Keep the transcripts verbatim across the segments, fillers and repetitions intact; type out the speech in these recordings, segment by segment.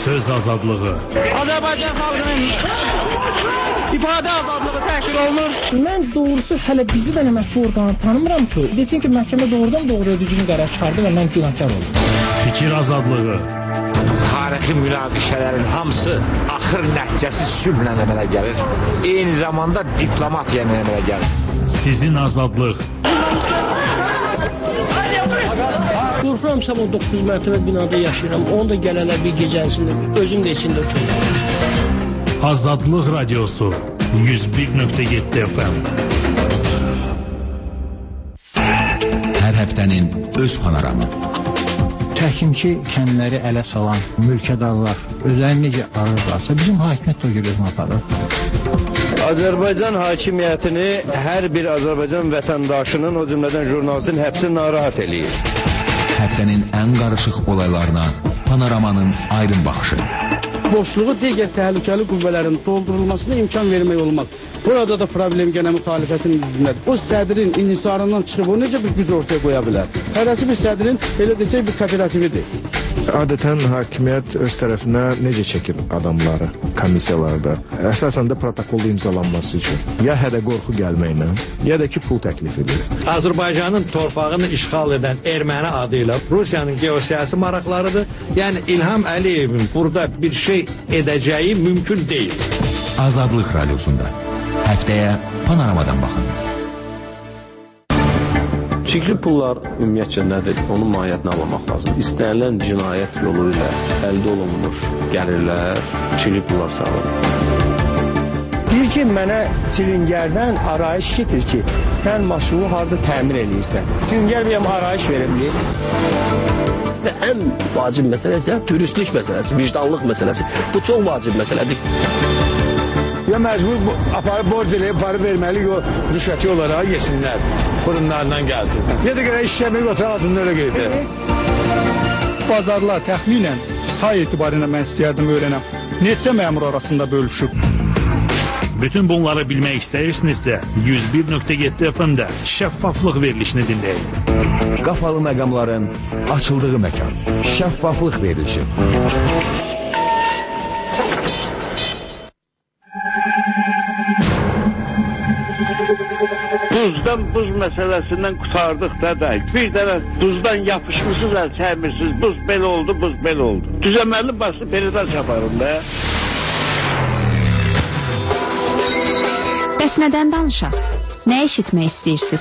Söz azadlığı. Azərbaycan xalqının ifadə azadlığı təhqir olunur. Mən doğrusu hələ bizi də məhkəmə orqanı tanımıram ki, desin ki, məhkəmə doğrudan doğruya düzgün qərar çıxardı və mən günahkar oldum. Fikir azadlığı. Tarixi münaqişələrin hamısı axır nəticəsi sülhlə əmələ gəlir. Eyni zamanda diplomatiya əmələ gəlir. Sizin azadlıq. Qorxuram, sabah doqquz mərtəbə binada yaşayıram. Onu da gələnlər bir gecənsində, özüm də içində uçuyorum. Azadlıq radiosu yüz bir nöqtə yeddi F M. Hər həftənin öz panoramı. Təhkimki kəndləri ələ salan mülkədarlar özlərini necə alırlarsa, bizim hakimiyyət o görə özünü aparır. Azərbaycan hakimiyyətini hər bir Azərbaycan vətəndaşının, o cümlədən jurnalistin həbsi narahat eləyir. Həftənin ən qarışıq olaylarına panoramanın aydın baxışı. Boşluğu digər təhlükəli qüvvələrin doldurulmasına imkan vermək olmaz. Burada da problem gənə müxalifətin yüzündədir. O sədrin inhisarından çıxıb o necə bir güc ortaya qoya bilər? Hərəsi bir sədrin, elə desək, bir kooperatividir. Adətən hakimiyyət öz tərəfinə necə çəkir adamları komissiyalarda? Əsasən də protokolda imzalanması üçün. Ya hədə qorxu gəlməklə, ya da ki, pul təklif edir. Azərbaycanın torpağını işğal edən erməni adıyla Rusiyanın geosiyasi maraqlarıdır. Yəni İlham Əliyevin burada bir şey edəcəyi mümkün deyil. Azadlıq radiosunda. Həftəyə panoramadan baxın. Çirkli pullar ümumiyyətcə nədir? Onun mahiyyətini anlamaq lazım. İstənilən cinayət yolu ilə əldə olunmuş gəlirlər, çirkli pullar sağlar. Deyir ki, mənə çilingərdən arayış getir ki, sən maşını harada təmir edirsən. Çilingər bir arayış verimli. Və ən vacib məsələsi dürüstlük məsələsi, vicdanlıq məsələsi. Bu çox vacib məsələdir. Ya məcbur aparıb borc eləyib, parı verməliyik o rüşvəti olaraq yesinlər, burunlarından gəlsin. Ya da görə işləmək otur altında öyle qeydir. Bazarlar təxminən say etibarıyla mən istəyərdim öyrənəm. Neçə məmur arasında bölüşüb? Bütün bunları bilmək istəyirsinizsə yüz bir nöqtə yeddi F M-də şəffaflıq verilişini dinləyin. Qapalı məqamların açıldığı məkan. Şəffaflıq verilişi. Duzdan buz məsələsindən qutardıq da da. Bir dənə duzdan yapışmışsınız, əl çəkmirsiniz. Buz belə oldu, buz belə oldu. Düzəməli basıb belidən çaparım da. Bəs nədən danışaq? Nə eşitmək istəyirsiniz?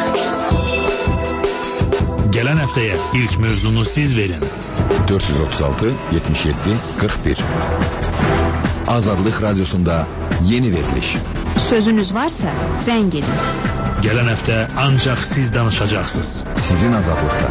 Gələn həftəyə ilk mövzunu siz verin. dörd yüz otuz altı yetmiş yeddi qırx bir. Azadlıq radiosunda yeni veriliş. Sözünüz varsa zəng edin. Gələn həftə ancaq siz danışacaqsınız. Sizin azadlıqda.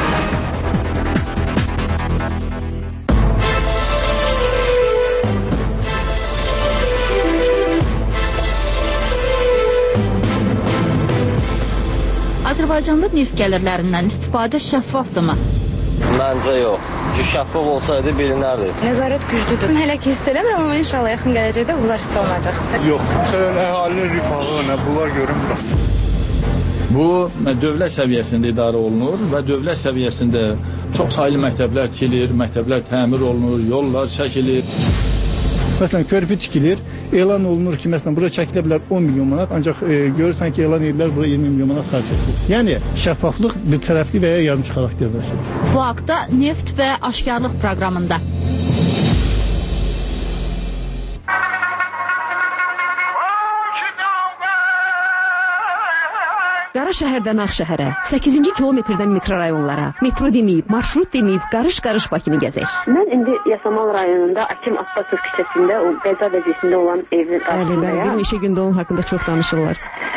Azərbaycanda neft gəlirlərindən istifadə şəffafdırmı? Məncə yox. Ki, şəffaf olsaydı bilinərdi. Nəzarət güclüdür. Hələ ki hiss eləmirəm, amma inşallah yaxın gələcəkdə bunlar hiss olunacaq. Yox. Məsələn, əhalinin rifahı, bunlar görünmür. Bu, dövlət səviyyəsində idarə olunur və dövlət səviyyəsində çox saylı məktəblər tikilir, məktəblər təmir olunur, yollar çəkilir. Məsələn, körpü tikilir, elan olunur ki, məsələn, bura çəkilə bilər on milyon manat, ancaq e, görürsən ki, elan edirlər, bura iyirmi milyon manat xərc edilir. Yəni, şəffaflıq bir tərəfli və ya yarımçı xarakterdə. Bu haqda Neft və Aşkarlıq proqramında. Qara şəhərdən Ağşəhərə, səkkizinci kilometrdən mikrorayonlara, metro deməyib, marşrut deməyib, qarış-qarış Bakını gəzək. Mən indi Yasamal rayonunda Akim Abbasov küçəsində, o qəza vəziyyətində olan evin qarşısındayım. Bəli, bir neçə gündə onun haqqında çox danışırlar.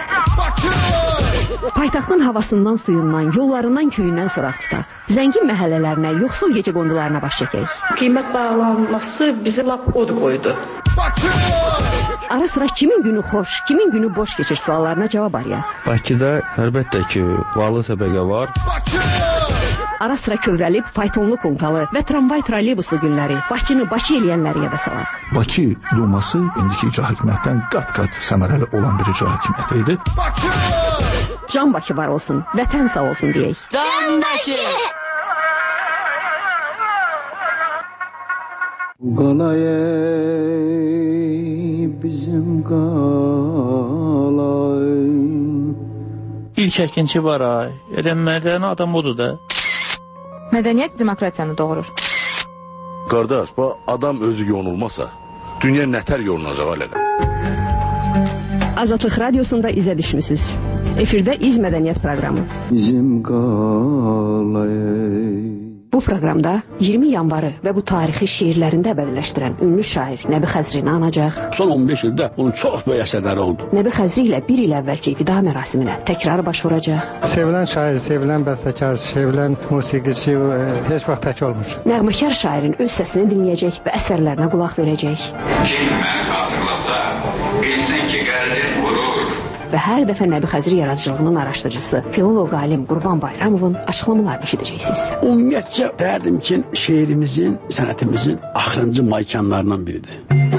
Paytaxtın havasından, suyundan, yollarından, köyündən soraq tutaq. Zəngin məhəllələrinə, yoxsul gecə qondularına baş çəkək. Qiymət bağlanması bizi lap od qoydu. Ara sıra kimin günü xoş, kimin günü boş keçir suallarına cavab arayaq. Bakıda əlbəttə ki, varlı təbəqə var. Ara sıra kövrəlib, faytonlu konkalı və tramvay trolleybusu günləri Bakını Bakı eləyənləri yada salaq. Bakı Duması indiki icra hakimiyyətdən qat-qat səmərəli olan bir icra hakimiyyəti idi. Can Bakı var olsun, vətən sağ olsun deyək. Can Bakı! Qalay bizim qalay. İlk əkinçi var ay. Elə mədəni adam odur da. Mədəniyyət demokratiyanı doğurur. Qardaş, bu adam özü yonulmasa, dünya nətər yolunacaq alələ? Azadlıq Radiosunda izə düşmüsünüz. Efirdə İz Mədəniyyət proqramı. Bizim qalay. Bu proqramda iyirmi yanvarı və bu tarixi şeirlərində əbədiləşdirən ünlü şair Nəbi Xəzrini anacaq. Son on beş ildə onun çox böyük əsərləri oldu. Nəbi Xəzri ilə bir il əvvəlki vida mərasiminə təkrar baş vuracaq. Sevilən şair, sevilən bəstəkar, sevilən musiqiçi heç vaxt tək olmur. Nəğməkar şairin öz səsini dinləyəcək və əsərlərinə qulaq verəcək. Kim məni xatırlasa, bilsin ki, qəlbim vurur. Və hər dəfə Nəbi Xəzri yaradıcılığının araşdırıcısı, filolog alim Qurban Bayramovun açıqlamalarını eşidəcəksiniz. Ümumiyyətcə dərdim ki, şeirimizin, sənətimizin axırıncı maykanlarından biridir.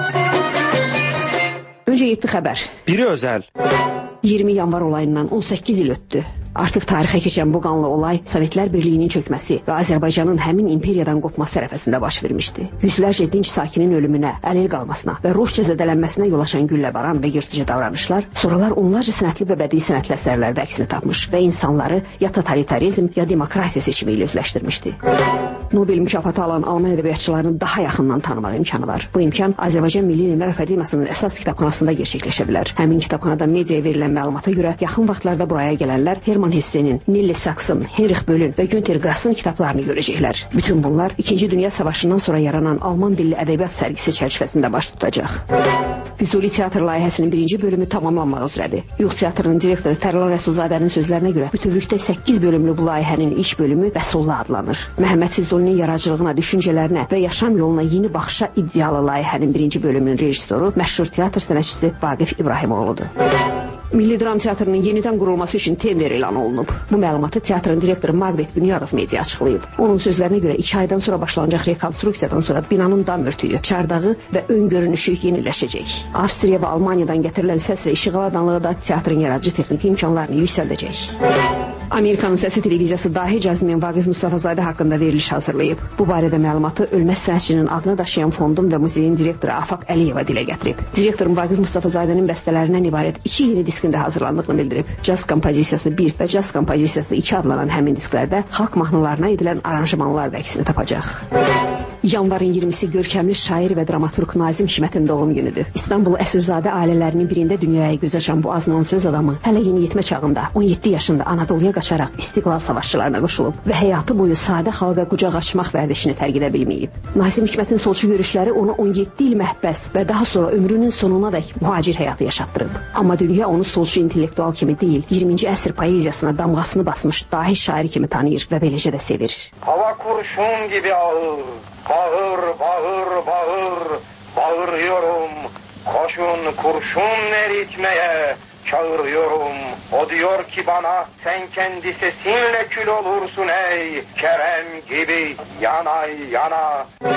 Öncə yeddi xəbər. Biri özəl. iyirmi yanvar olayından on səkkiz il ötdü. Artıq tarixə keçən bu qanlı olay Sovetlər Birliyinin çökməsi və Azərbaycanın həmin imperiyadan qopması ərəfəsində baş vermişdi. Yüzlərcə dinc sakinin ölümünə, əlil qalmasına və ruhca zədələnməsinə yol açan gülləbaran və yırtıcı davranışlar sonralar onlarca sənətli və bədii sənətli əsərlərdə əksini tapmış və insanları ya totalitarizm, ya demokratiya seçimi ilə üzləşdirmişdi. Nobel mükafatı alan Alman ədəbiyyatçılarını daha yaxından tanımaq imkanı var. Bu imkan Azərbaycan Milli Elmlər Akademiyasının əsas kitabxanasında gerçəkləşə bilər. Həmin kitabxanada mediaya verilən məlumata görə yaxın vaxtlarda buraya gələnlər Herman Hessenin, Nelly Saksın, Heinrich Böll'ün və Günter Grass'ın kitablarını görəcəklər. Bütün bunlar İkinci Dünya Savaşından sonra yaranan Alman dilli ədəbiyyat sərgisi çərçivəsində baş tutacaq. Füzuli teatr layihəsinin birinci bölümü tamamlanmaq üzrədir. Yuğ teatrının direktoru Tərlan Rəsulzadənin sözlərinə görə bütövlükdə səkkiz bölümlü bu layihənin ilk bölümü Vəsulla adlanır. Məhəmməd Füzulinin yaradıcılığına, düşüncələrinə və yaşam yoluna yeni baxışa iddialı layihənin birinci bölümünün rejissoru məşhur teatr sənətçisi Vaqif İbrahimoğludur. Milli Dram Teatrının yenidən qurulması üçün tender elan olunub. Bu məlumatı teatrın direktoru Maqbet Bünyadov media açıqlayıb. Onun sözlərinə görə iki aydan sonra başlanacaq rekonstruksiyadan sonra binanın dam örtüyü, çardağı və ön görünüşü yeniləşəcək. Avstriya və Almaniyadan gətirilən səs və işıq avadanlığı da teatrın yaradıcı texniki imkanlarını yüksəldəcək. Amerikanın Səsi televiziyası dahi cazmen Vaqif Mustafazadə haqqında veriliş hazırlayıb. Bu barədə məlumatı ölməz sənətçinin adını daşıyan fondun və muzeyin direktoru Afaq Əliyeva dilə gətirib. Direktor Vaqif Mustafazadənin bəstələrindən ibarət iki yeni diskində hazırlandığını bildirib. Caz kompozisiyası bir və caz kompozisiyası iki adlanan həmin disklərdə xalq mahnılarına edilən aranjmanlar da əksini tapacaq. Yanvarın iyirmisi görkəmli şair və dramaturq Nazim Hikmətin doğum günüdür. İstanbul Əsilzadə ailələrinin birində dünyaya göz açan bu azman söz adamı hələ yeniyetmə çağında on yeddi yaşında Anadoluya qaçaraq istiqlal savaşçılarına qoşulub və həyatı boyu sadə xalqa qucaq açmaq vərdişini tərk edə bilməyib. Nazim Hikmətin solçu görüşləri onu on yeddi il məhbəs və daha sonra ömrünün sonunadək mühacir həyatı yaşatdırıb. Amma dünya onu solçu intellektual kimi deyil, iyirminci əsr poeziyasına damğasını basmış dahi şair kimi tanıyır və beləcə də sevir. Hava kurşun gibi ağır. Bağır, bağır, bağır, bağırıyorum. Koşun kurşun eritmeye çağırıyorum. O diyor ki bana sen kendi sesinle kül olursun ey Kerem gibi yanay yana.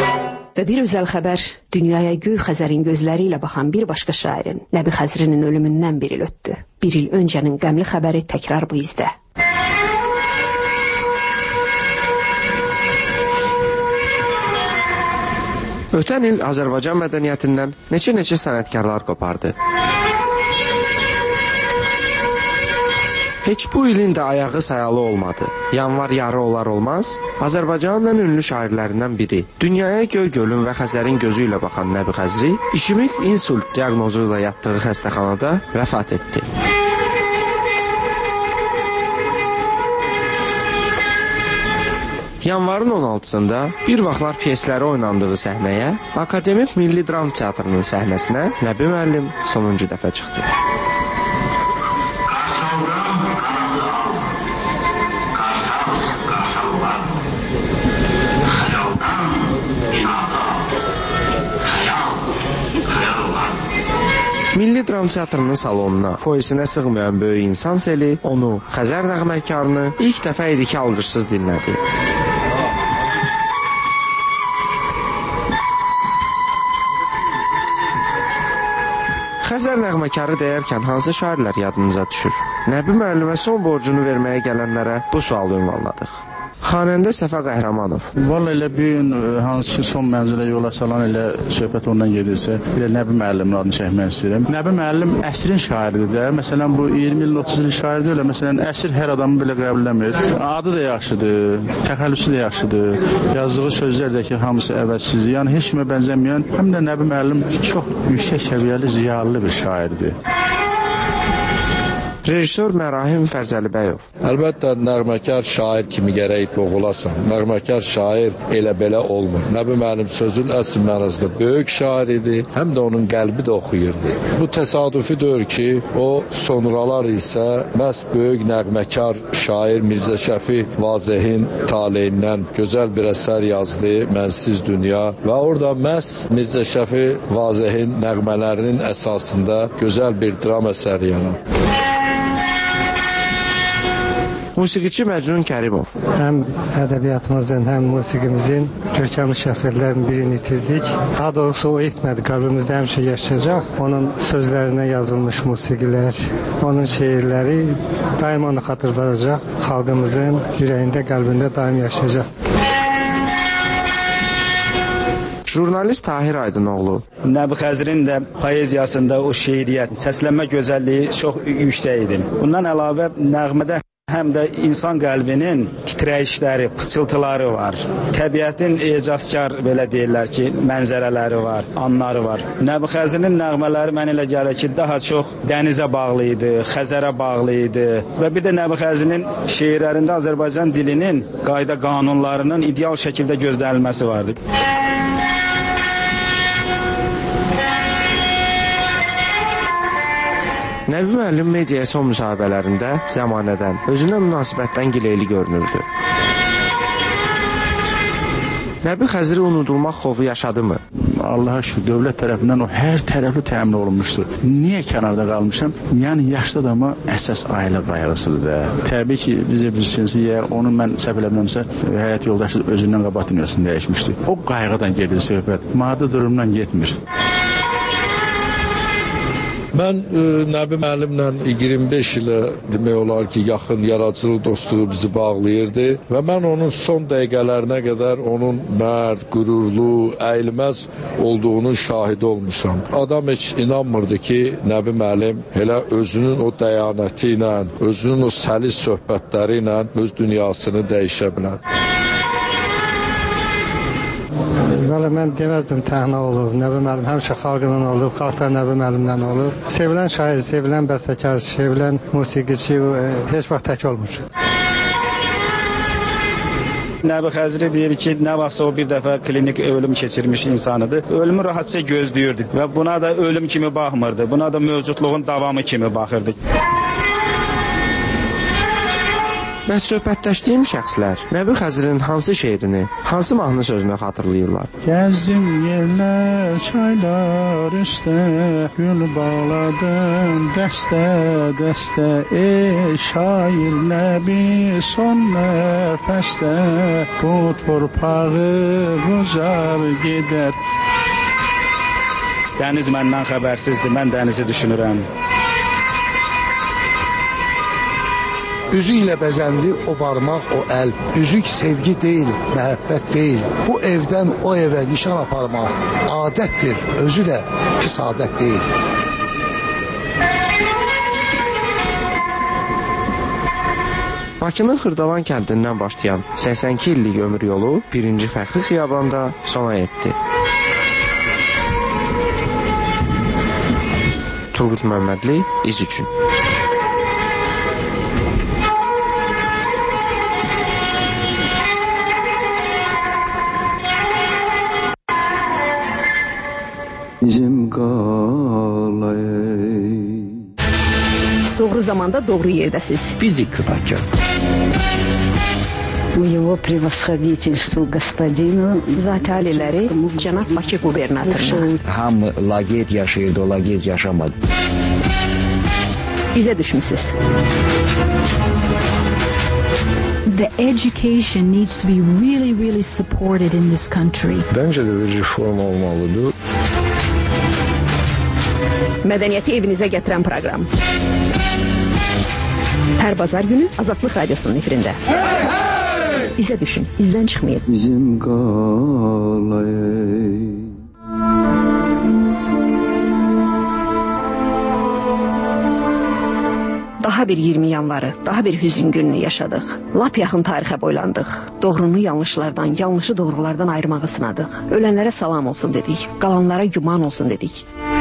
Və bir özəl xəbər, dünyaya Göy Xəzərin gözləri ilə baxan bir başqa şairin, Nəbi Xəzrinin ölümündən bir il ötdü. Bir il öncənin qəmli xəbəri təkrar bu izdə. Ötən il Azərbaycan mədəniyyətindən neçə-neçə sənətkarlar qopardı. Heç bu ilin də ayağı sayalı olmadı. Yanvar yarı olar olmaz, Azərbaycanın ən ünlü şairlərindən biri, dünyaya Göygölün və Xəzərin gözü ilə baxan Nəbi Xəzri, işemik insult diaqnozu ilə yatdığı xəstəxanada vəfat etdi. Yanvarın on altısında bir vaxtlar pyesləri oynandığı səhnəyə, Akademik Milli Dram Teatrının səhnəsinə Nəbi müəllim sonuncu dəfə çıxdı. Milli Dram Teatrının salonuna, foyesinə sığmayan böyük insan seli onu, Xəzər nəğməkarını ilk dəfə idi ki, alqışsız dinlədi. Xəzər nəğməkarı deyərkən hansı şairlər yadınıza düşür? Nəbi müəllimə son borcunu verməyə gələnlərə bu sualı ünvanladıq. Xanəndə Səfa Qəhrəmanov. Vallahi elə bir gün hansı ki son mənzilə yola salan elə söhbət ondan gedirsə, elə Nəbi müəllimin adını çəkmək istəyirəm. Nəbi müəllim əsrin şairidir də. Məsələn bu iyirmi il, otuz il şair deyil. Məsələn əsr hər adamı belə qəbul etmir. Adı da yaxşıdır, təxəllüsü də yaxşıdır. Yazdığı sözlər də ki, hamısı əvəzsizdir. Yəni heç kimə bənzəməyən, həm də Nəbi müəllim çox yüksək səviyyəli, ziyalı bir şairdir. Rejissor Mərahim Fərzəlibəyov. Əlbəttə nəğməkar şair kimi gərək doğulasan. Nəğməkar şair elə belə olmur. Nəbi müəllim sözün əsl mənasında böyük şair idi, həm də onun qəlbi də oxuyurdu. Bu təsadüfi deyil ki, o sonralar isə məhz böyük nəğməkar şair Mirzə Şəfi Vazehin taleyindən gözəl bir əsər yazdı, Mənsiz Dünya, və orada məhz Mirzə Şəfi Vazehin nəğmələrinin əsasında gözəl bir dram əsəri yarandı. Musiqiçi Məcnun Kərimov. Həm ədəbiyyatımızın, həm musiqimizin görkəmli şəxsiyyətlərin birini itirdik. Daha doğrusu o etmədi, qəlbimizdə həmişə yaşayacaq. Onun sözlərinə yazılmış musiqilər, onun şeirləri daim onu xatırladacaq. Xalqımızın ürəyində, qəlbində daim yaşayacaq. Jurnalist Tahir Aydınoğlu. Nəbi Xəzrin də poeziyasında o şeiriyyət, səslənmə gözəlliyi çox yüksək idi. Bundan əlavə nəğmədə həm də insan qəlbinin titrəyişləri, pıçıltıları var. Təbiətin ecazkar, belə deyirlər ki, mənzərələri var, anları var. Nəbi Xəzrin nəğmələri mənə elə gəlir ki, daha çox dənizə bağlı idi, Xəzərə bağlı idi. Və bir də Nəbi Xəzrin şeirlərində Azərbaycan dilinin qayda qanunlarının ideal şəkildə gözlənilməsi vardı. Nəbi müəllim mediaya son müsahibələrində zəmanədən, özünə münasibətdən gileyli görünürdü. Nəbi Xəzri unudulmaq xofu yaşadı mı? Allaha şükür, dövlət tərəfindən o hər tərəfli təmin olunmuşdur. Niyə kənarda qalmışam? Yəni yaşlı adama əsas ailə qayğısıdır da. Təbii ki, bizə bilsiniz, əgər onu mən səhv eləmirəmsə, həyat yoldaşı özündən qabaq dünyasını dəyişmişdi. O qayğıdan gedir söhbət, maddi durumdan getmir. Mən e, Nəbi müəllimlə iyirmi beş ilə demək olar ki, yaxın yaradıcılıq dostluğu bizi bağlayırdı və mən onun son dəqiqələrinə qədər onun mərd, qürurlu, əyilməz olduğunun şahidi olmuşam. Adam heç inanmırdı ki, Nəbi müəllim elə özünün o dəyanəti ilə, özünün o səlis söhbətləri ilə öz dünyasını dəyişə bilər. Valla mən deməzdim təhnə olub, Nəbi müəllim həmişə xalqından olub, xalqdan Nəbi müəllimdən olub. Sevilən şair, sevilən bəstəkar, sevilən musiqiçi heç vaxt tək olmur. Nəbi Xəzri deyir ki, nə vaxtsa o bir dəfə klinik ölüm keçirmiş insanıdır. Ölümü rahatca gözləyirdi və buna da ölüm kimi baxmırdı, buna da mövcudluğun davamı kimi baxırdı. Bəs söhbətləşdiyim şəxslər Nəbi Xəzrin hansı şeirini, hansı mahnı sözünü xatırlayırlar? Gəzdim yerlər, çaylar üstə, gül bağladım dəstə, dəstə. Ey şair Nəbi son nəfəsdə, bu torpağı ucar gedər. Dəniz məndən xəbərsizdir, mən dənizi düşünürəm. Üzü ilə bəzəndi o barmaq, o əl. Üzük sevgi deyil, məhəbbət deyil. Bu evdən o evə nişan aparmaq adətdir, özü də pis adət deyil. Bakının Xırdalan kəndindən başlayan səksən iki illik ömür yolu birinci Fəxri Xiyabanda sona yetdi. Turgut Məmmədli, İz üçün. Bizim qalay. Doğru zamanda doğru yerdəsiz. Fizik rakam. Его превосходительству господину Zati aliləri cənab Bakı qubernatoruna. Hamı laqeyd yaşayırdı, o laqeyd yaşamadı. Bizə düşmüsüz. The education needs to be really, really supported in this country. Bence de bir reform olmalıdır. Mədəniyyəti evinizə gətirən proqram. Hər bazar günü Azadlıq Radiosunun efirində. Hey, hey! İzə düşün, izdən çıxmayın. Bizim qalay. Daha bir iyirmi yanvarı, daha bir hüzün gününü yaşadıq. Lap yaxın tarixə boylandıq. Doğrunu yanlışlardan, yanlışı doğrulardan ayırmağı sınadıq. Ölənlərə salam olsun dedik, qalanlara güman olsun dedik.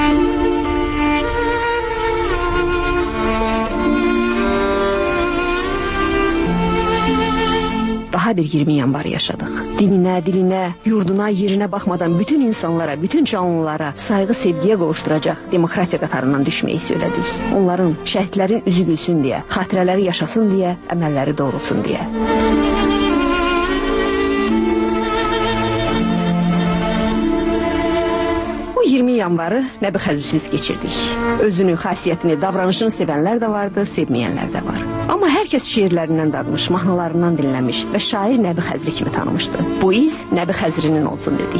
Daha bir iyirmi yanvarı yaşadıq. Dininə, dilinə, yurduna, yerinə baxmadan bütün insanlara, bütün canlılara sayğı, sevgiyə qovuşduracaq demokratiya qatarından düşməyi söylədik. Onların, şəhidlərin üzü gülsün deyə, xatirələri yaşasın deyə, əməlləri doğrulsun deyə. Bu iyirmi yanvarı Nəbi Xəzrsiz keçirdik. Özünü, xasiyyətini, davranışını sevənlər də vardı, sevməyənlər də var. Amma hər kəs şiirlərindən dadmış, mahnılarından dinləmiş və şair Nəbi Xəzri kimi tanımışdı. Bu iz Nəbi Xəzrinin olsun dedik.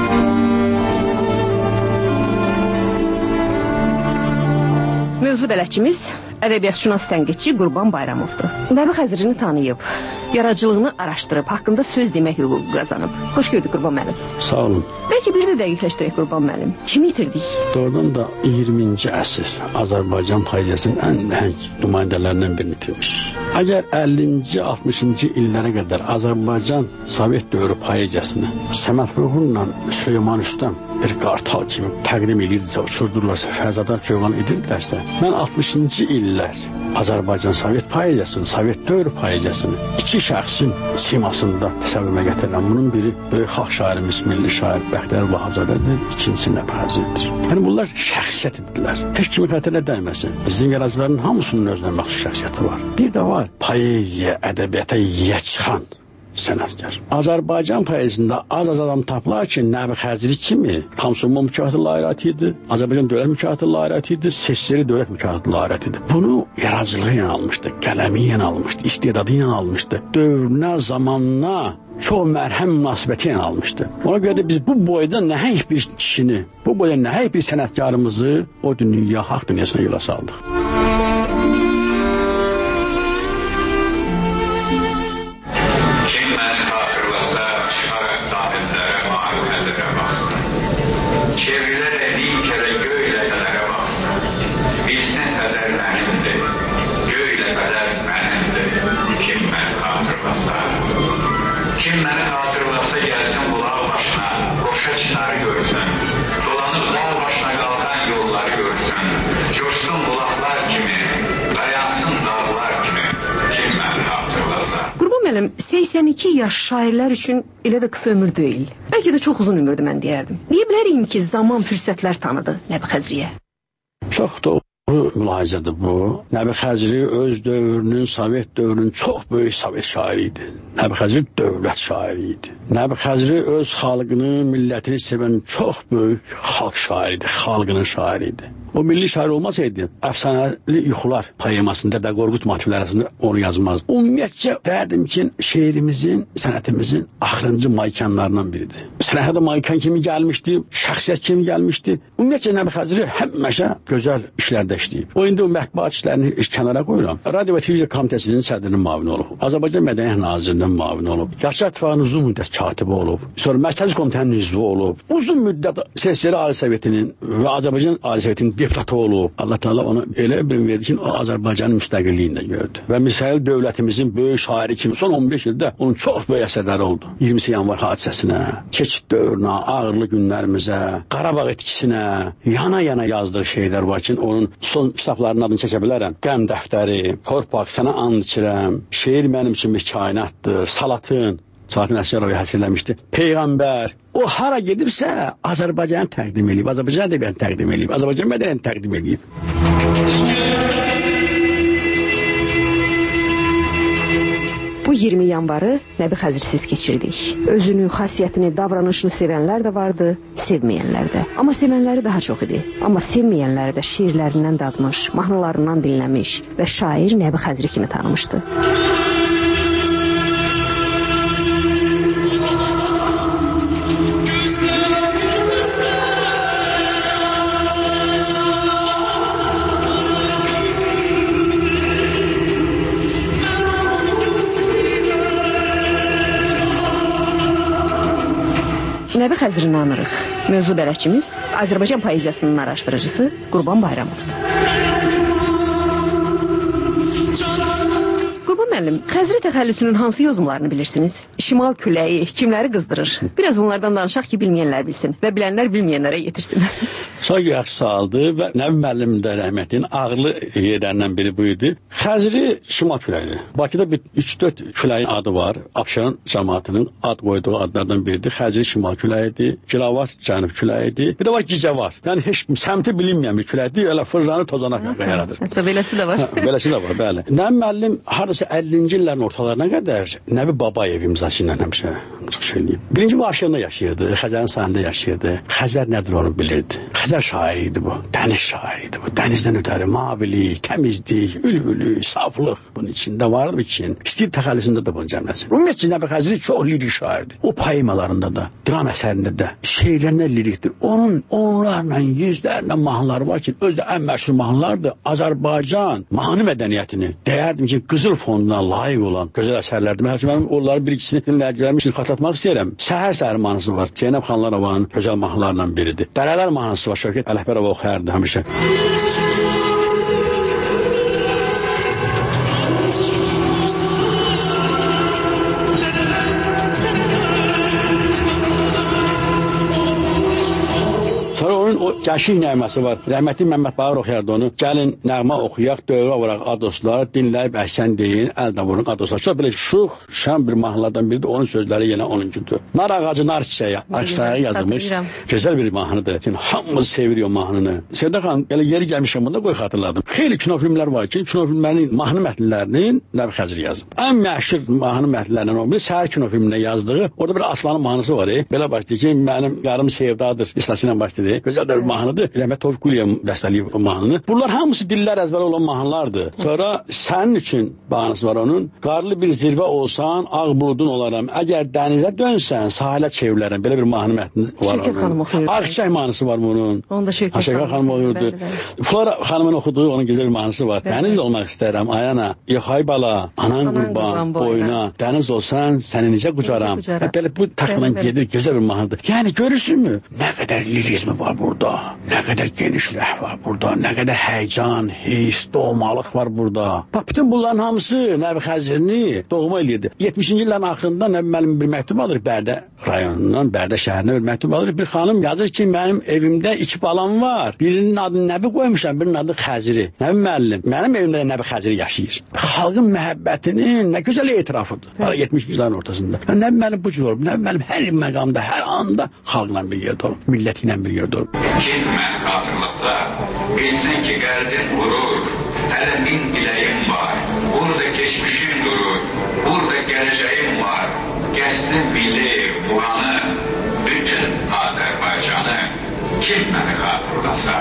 Mövzu bələdçimiz ədəbiyyatşünas tənqidçi Qurban Bayramovdur. Nəbi Xəzrini tanıyıb, yaradıcılığını araşdırıb, haqqında söz demək hüququ qazanıb. Xoş gördük Qurban müəllim. Sağ olun. Bəlkə bir də dəqiqləşdirək Qurban müəllim. Kimi itirdik? Doğrudan da iyirminci əsr Azərbaycan poeziyasının ən nəhəng nümayəndələrindən birini itirmiş. Əgər əllinci, altmışıncı illərə qədər Azərbaycan Sovet dövrü poeziyasını Səməd Vurğunla Süleyman Rüstəm bir qartal kimi təqdim edirdisə, uçurdurlarsa, fəzadan çövqan edirdilərsə, mən altmışıncı illər Azərbaycan Sovet poeziyasını, Sovet dövrü poeziyasını iki şəxsin simasında təsəvvürmə gətirirəm. Bunun biri böyük xalq şairimiz, milli şair Bəxtiyar Vahabzadədir, ikincisi Nəbi Xəzridir. Yəni bunlar şəxsiyyət idilər. Heç kimi xətırlə dəyməsin. Bizim yaradıcıların hamısının özünə məxsus şəxsiyyəti var. Bir də var, poeziya, ədəbiyyata yiyə çıxan sənətkar. Azərbaycan poeziyasında az-az adam tapılar ki, Nəbi Xəzri kimi Komsomol mükafatı layiqəti idi, Azərbaycan dövlət mükafatı layiqəti idi, Seçseri dövlət mükafatı layiqəti idi. Bunu yaradıcılığı ilə almışdı, qələmi ilə almışdı, istedadı ilə almışdı, dövrünə, zamanına çox mərhəm münasibəti ilə almışdı. Ona görə də biz bu boyda nəhəng bir kişini, bu boyda nəhəng bir sənətkarımızı o dünya, haqq dünyasına yola saldıq. Kim məni xatırlasa gəlsin bulaq başına, qoşa çınarı görsün, dolanıb dağ başına qalxan yolları görsün, coşsun bulaqlar kimi, dayansın dağlar kimi, kim məni xatırlasa. Qurban müəllim, səksən iki yaş şairlər üçün elə də qısa ömür deyil. Bəlkə də çox uzun ömürdür mən deyərdim. Deyə bilərik ki, zaman fürsətlər tanıdı Nəbi Xəzriyə. Çox doğru. Doğru mülahizədir bu. Nəbi Xəzri öz dövrünün, Sovet dövrünün çox böyük Sovet şairi idi. Nəbi Xəzri dövlət şairi idi. Nəbi Xəzri öz xalqını, millətini sevən çox böyük xalq şairidir, xalqının şairi idi. O milli şair olmasaydı, əfsanəli yuxular poemasında da Qorqud motivlərində onu yazmazdı. Ümumiyyətcə derdim ki, şeirimizin, sənətimizin axırıncı maykanlarından biridir. Sənətə maykan kimi gəlmişdi, şəxsiyyət kimi gəlmişdi. Ümumiyyətcə Nəbi Xəzri həmişə gözəl işlərdə işləyib. O indi o mətbuat işlərini kənara qoyuram. Radio və Televiziya Komitəsinin sədrinin müavini olub. Azərbaycan Mədəniyyət Nazirinin müavini olub. Yaşar İttifaqının uzun müddət katibi olub. Sonra Mərkəzi Komitənin üzvü olub. Uzun müddət Seçseri Ali Sovetinin və Azərbaycan Ali Sovetinin deputatı olub. Allah Teala ona elə bir verdi ki, o Azərbaycanın müstəqilliyini də gördü. Və misal dövlətimizin böyük şairi kimi son on beş ildə onun çox böyük əsərləri oldu. iyirmisi yanvar hadisəsinə, keçid dövrünə, ağırlı günlərimizə, Qarabağ etkisinə, yana-yana yazdığı şeylər var ki, onun son kitablarının adını çəkə bilərəm. Qəm dəftəri, Torpaq, sənə and içirəm, şeir mənim üçün bir kainatdır, Salatın, Salatın Əsgərovu həsrləmişdi. Peyğəmbər, o hara gedirsə Azərbaycanı təqdim edib, Azərbaycan ədəbiyyatını təqdim edib, Azərbaycan mədəniyyətini təqdim edib. Bu iyirmi yanvarı Nəbi Xəzrsiz keçirdik. Özünü, xasiyyətini, davranışını sevənlər də vardı, sevməyənlər də. Amma sevənləri daha çox idi. Amma sevməyənləri də şiirlərindən dadmış, mahnılarından dinləmiş və şair Nəbi Xəzri kimi tanımışdı. Nəbi Xəzrini anırıq. Mövzu bələdçimiz Azərbaycan poeziyasının araşdırıcısı Qurban Bayramov. Qurban müəllim, Xəzri təxəllüsünün hansı yozumlarını bilirsiniz? Şimal küləyi kimləri qızdırır? Biraz bunlardan danışaq ki, bilməyənlər bilsin və bilənlər bilməyənlərə yetirsin. Çox yaxşı sualdı və Nəbi müəllim də rəhmətin ağırlı yerlərindən biri bu idi. Xəzri şimal küləyi. Bakıda bir üç dörd küləyin adı var. Abşeron cəmaatının ad qoyduğu adlardan biridir. Xəzri şimal küləyidir. Gilavat cənub küləyidir. Bir də var gicəvar. Yəni heç səmti bilinməyən bir küləyidir. Elə fırlanı tozanaq yaradır. Hətta beləsi də var. Hə, beləsi də var, bəli. Nəbi müəllim hardasa əllinci illərin ortalarına qədər Nəbi Babayev imzası ilə həmişə çıxış eləyib. Birinci Vaşiyonda yaşayırdı. Xəzərin sahilində yaşayırdı. Xəzər nədir onu bilirdi. Xəzər şairi idi bu. Dəniz şairi idi bu. Dənizdən ötəri mavilik, təmizlik, ülvülük, saflıq bunun içində vardı için. İstəyir təxəllüsündə də bunu cəmləsin. Ümumiyyətcə Nəbi Xəzri çox lirik şairdir. O poemalarında da, dram əsərində də, şeirlərində lirikdir. Onun onlarla, yüzlərlə mahnıları var ki, özdə ən məşhur mahnılardır. Azərbaycan mahnı mədəniyyətini deyərdim ki, qızıl fonduna layiq olan gözəl əsərlərdir. Məsələn, mənim onların bir ikisini dinləyicilərimi için xatırlatmaq istəyirəm. Səhər-səhər mahnısı var. Zeynəb xanlar gözəl mahnılarından biridir. Dərələr mahnısı var. Şövkət Ələkbərov oxuyardı həmişə. Sonra onun o gəşik nəğməsi var. Rəhmətli Məmməd Bağır oxuyardı onu. Gəlin nəğmə oxuyaq, dövrə vuraq adosları, dinləyib əhsən deyin, əldə vurun adosları. Çox belə şux, şən bir mahnılardan biridir. Onun sözləri yenə onuncudur. Nar ağacı, nar çiçəyi, aksaya yazılmış. Gözəl bir mahnıdır. Yəni, hamımız sevirik o mahnını. Sevda xanım, elə yeri gəlmişəm bunda qoy xatırladım. Xeyli kino filmlər var ki, kino filmlərinin mahnı mətnlərinin Nəbi Xəzri yazıb. Ən məşhur mahnı mətnlərindən o bir Səhər kino filminə yazdığı, orada bir Aslanın mahnısı var. E. Belə başlayır ki, mənim yarım sevdadır. İstası ilə başlayır. Gözəl bir mahnıdır. Rəhmət Tofiq Quliyev bəstələyib o mahnını. Bunlar hamısı dillər əzbəri olan mahnılardır. Sonra sənin üçün mahnısı var onun. Qarlı bir zirvə olsan, ağ buludun olaram. Əgər dənizə dönsən, sahilə çevrilərəm. Belə bir mahnı mətni var. Şevket xanım oxuyurdu. Ağçay mahnısı var bunun. Onda Şevket xanım, xanım oxuyurdu. Flora xanımın oxuduğu onun gözəl bir mahnısı var. Bəli. Dəniz olmaq istərəm, ayana. Yoxay bala, anan, anan qurban, boyuna. Dəniz olsan, səni necə qucaram. Belə bu taxmadan gedir, gözəl bir mahnıdır. Yəni görürsünmü? Nə qədər lirizmi var burada. Nə qədər genişlik var burada. Nə qədər həyəcan, his, doğmalıq var burada. Bax, bütün bunların hamısı Nəbi Xəzrini doğma eləyirdi. yetmişinci illərin axırında Nəbi müəllim bir məktub alır Bərdə rayonundan, Bərdə şəhərinə bir məktub alır. Bir xanım yazır ki, mənim evimdə iki balam var. Birinin adını Nəbi qoymuşam, birinin adı Xəzri. Nəbi müəllim, mənim evimdə də Nəbi Xəzri yaşayır. Xalqın məhəbbətinin nə gözəl etirafıdır. Hala yetmişinci illərin ortasında. Nəbi müəllim bu cür olub. Nəbi müəllim hər məqamda, hər anda xalqla bir yerdə olub, milləti ilə bir yerdə olub. Kim məni xatırlasa, bilsin ki, qəlbim vurur, hələ min diləyim var, burada keçmişim durur, burada gələcəyim var, qəsdim bilir buranı, bütün Azərbaycanı, kim məni xatırlasa.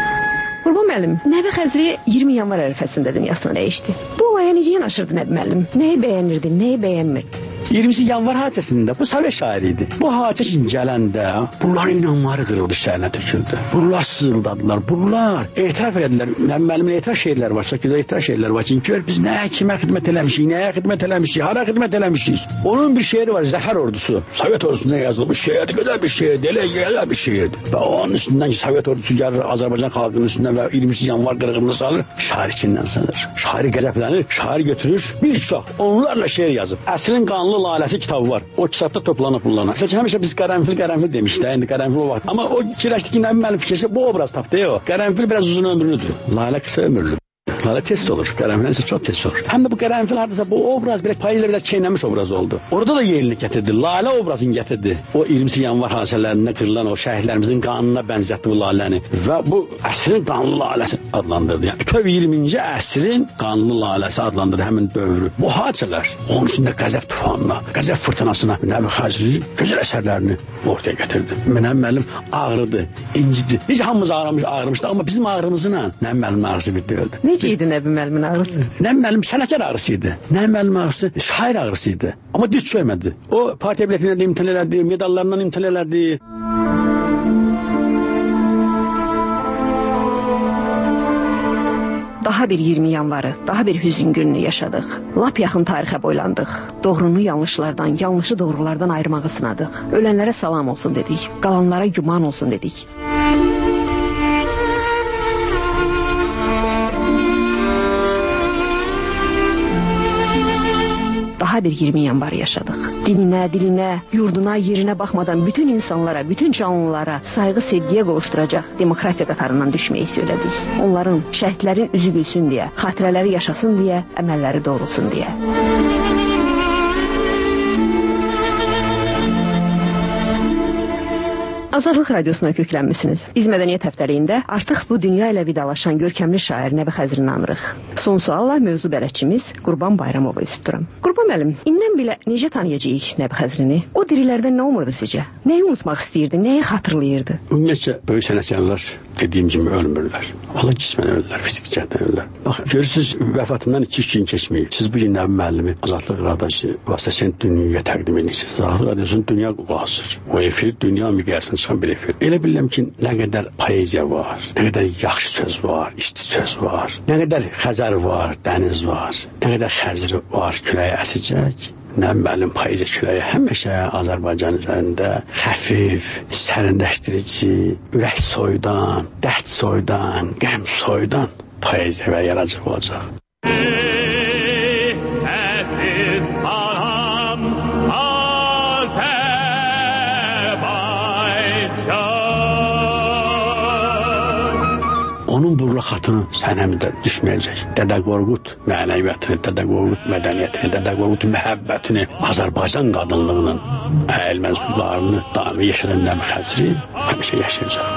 Qurban müəllim, Nəbi Xəzri iyirmi yanvar ərəfəsində dünyasını dəyişdi. Bu olaya necə yanaşırdı Nəbi müəllim? Nəyi bəyənirdi, nəyi bəyənmirdi? iyirminci yanvar hadisəsində bu Sovet şairi idi. Bu hadisə üçün gələndə bunların inanları qırıldı, şəhərinə töküldü. Bunlar sızıldadılar, bunlar etiraf edildilər. Nəbi müəllimin etiraf şeirləri var, çox gözəl etiraf şeirləri var ki, gör biz nəyə kimə xidmət eləmişik, nəyə xidmət eləmişik, hara xidmət eləmişik. Onun bir şeiri var, Zəfər ordusu. Sovet ordusunda yazılmış şeirdir, gözəl bir şeirdir, elə gözəl bir şeirdir. Və onun üstündən ki, Sovet ordusu gəlir Azərbaycan xalqının üstündən və iyirminci yanvar qırğınını salır, şair kimdən sanır. Şairi qəzəblənir, şair götürür, bir çox onlarla şeir yazıb. Əsrin qanlı laləsi kitabı var. O kitabda toplanıb bunlarla. Məsələn, həmişə biz qərənfil, qərənfil demişdik, indi qərənfil o vaxt. Amma o fikirləşdi ki, Nəbi müəllim fikirləşdi, bu obraz tapdı o. Qərənfil biraz uzun ömürlüdür. Lalə qısa ömürlüdür. Lalə tez olur, qərənfil isə çox tez olur. Həm də bu qərənfil hardasa bu obraz biraz payızla biraz çeynəmiş obraz oldu. Orada da yerini gətirdi, lalə obrazını gətirdi. O iyirminci yanvar hadisələrində qırılan o şəhidlərimizin qanına bənzətdi bu laləni və bu əsrin qanlı laləsi adlandırdı. Yəni bütöv iyirminci əsrin qanlı laləsi adlandırdı həmin dövrü. Bu hadisələr onun içində qəzəb tufanına, qəzəb fırtınasına Nəbi Xəzri gözəl əsərlərini ortaya gətirdi. Nəbi müəllim ağrıdı, incidi. Necə hamımız ağrımış, ağrımışdı, amma bizim ağrımızla Nəbi müəllimin ağrısı bitdi öldü. Necə idi Nəbi müəllimin ağrısı? Nəbi müəllim sənətkar ağrısı idi. Nəbi müəllim ağrısı şair ağrısı idi. Amma diz çöymədi. O partiya biletindən imtina elədi, medallarından imtina elədi. Daha bir iyirmi yanvarı, daha bir hüzün gününü yaşadıq. Lap yaxın tarixə boylandıq. Doğrunu yanlışlardan, yanlışı doğrulardan ayırmağı sınadıq. Ölənlərə salam olsun dedik, qalanlara güman olsun dedik. Daha bir iyirmi yanvar yaşadıq. Dininə, dilinə, yurduna, yerinə baxmadan bütün insanlara, bütün canlılara sayğı, sevgiyə qovuşturacaq demokratiya qatarından düşməyi söylədik. Onların, şəhidlərin üzü gülsün deyə, xatirələri yaşasın deyə, əməlləri doğrulsun deyə. Azadlıq Radiosuna köklənmisiniz. Biz Mədəniyyət həftəliyində artıq bu dünya ilə vidalaşan görkəmli şair Nəbi Xəzrini anırıq. Son sualla mövzu bələdçimiz Qurban Bayramova üst tuturam. Qurban müəllim, indən belə necə tanıyacağıq Nəbi Xəzrini? O dirilərdən nə umurdu sizcə? Nəyi unutmaq istəyirdi, nəyi xatırlayırdı? Ümumiyyətcə, böyük sənətkarlar dediyim kimi ölmürlər. Onlar cismən ölürlər, fizik cəhətdən ölürlər. Bax, görürsünüz, vəfatından iki üç gün keçməyib. Siz bu gün Nəbi müəllimi Azadlıq Radiosu vasitəsilə dünyaya təqdim edirsiniz. Azadlıq Radiosunun dünya qulağısıdır. O efir dünya miqyasına çıxan bir efir. Elə bilirəm ki, nə qədər poeziya var, nə qədər yaxşı söz var, isti söz var, nə qədər Xəzər var, dəniz var, nə qədər Xəzr var, küləyə əsəcək. Nəbi müəllim poeziya küləyi həmişə Azərbaycan üzərində xəfif, sərinləşdirici, ürək soyudan, dərd soyudan, qəm soyudan poeziya və yaradıcı olacaq. Onun burla xatını sənəmdə düşməyəcək. Dədə Qorqud mənəviyyatını, Dədə Qorqud mədəniyyətini, Dədə Qorqud məhəbbətini, Azərbaycan qadınlığının əyilməz vüqarını daimi yaşadan Nəbi Xəzri həmişə yaşayacaq.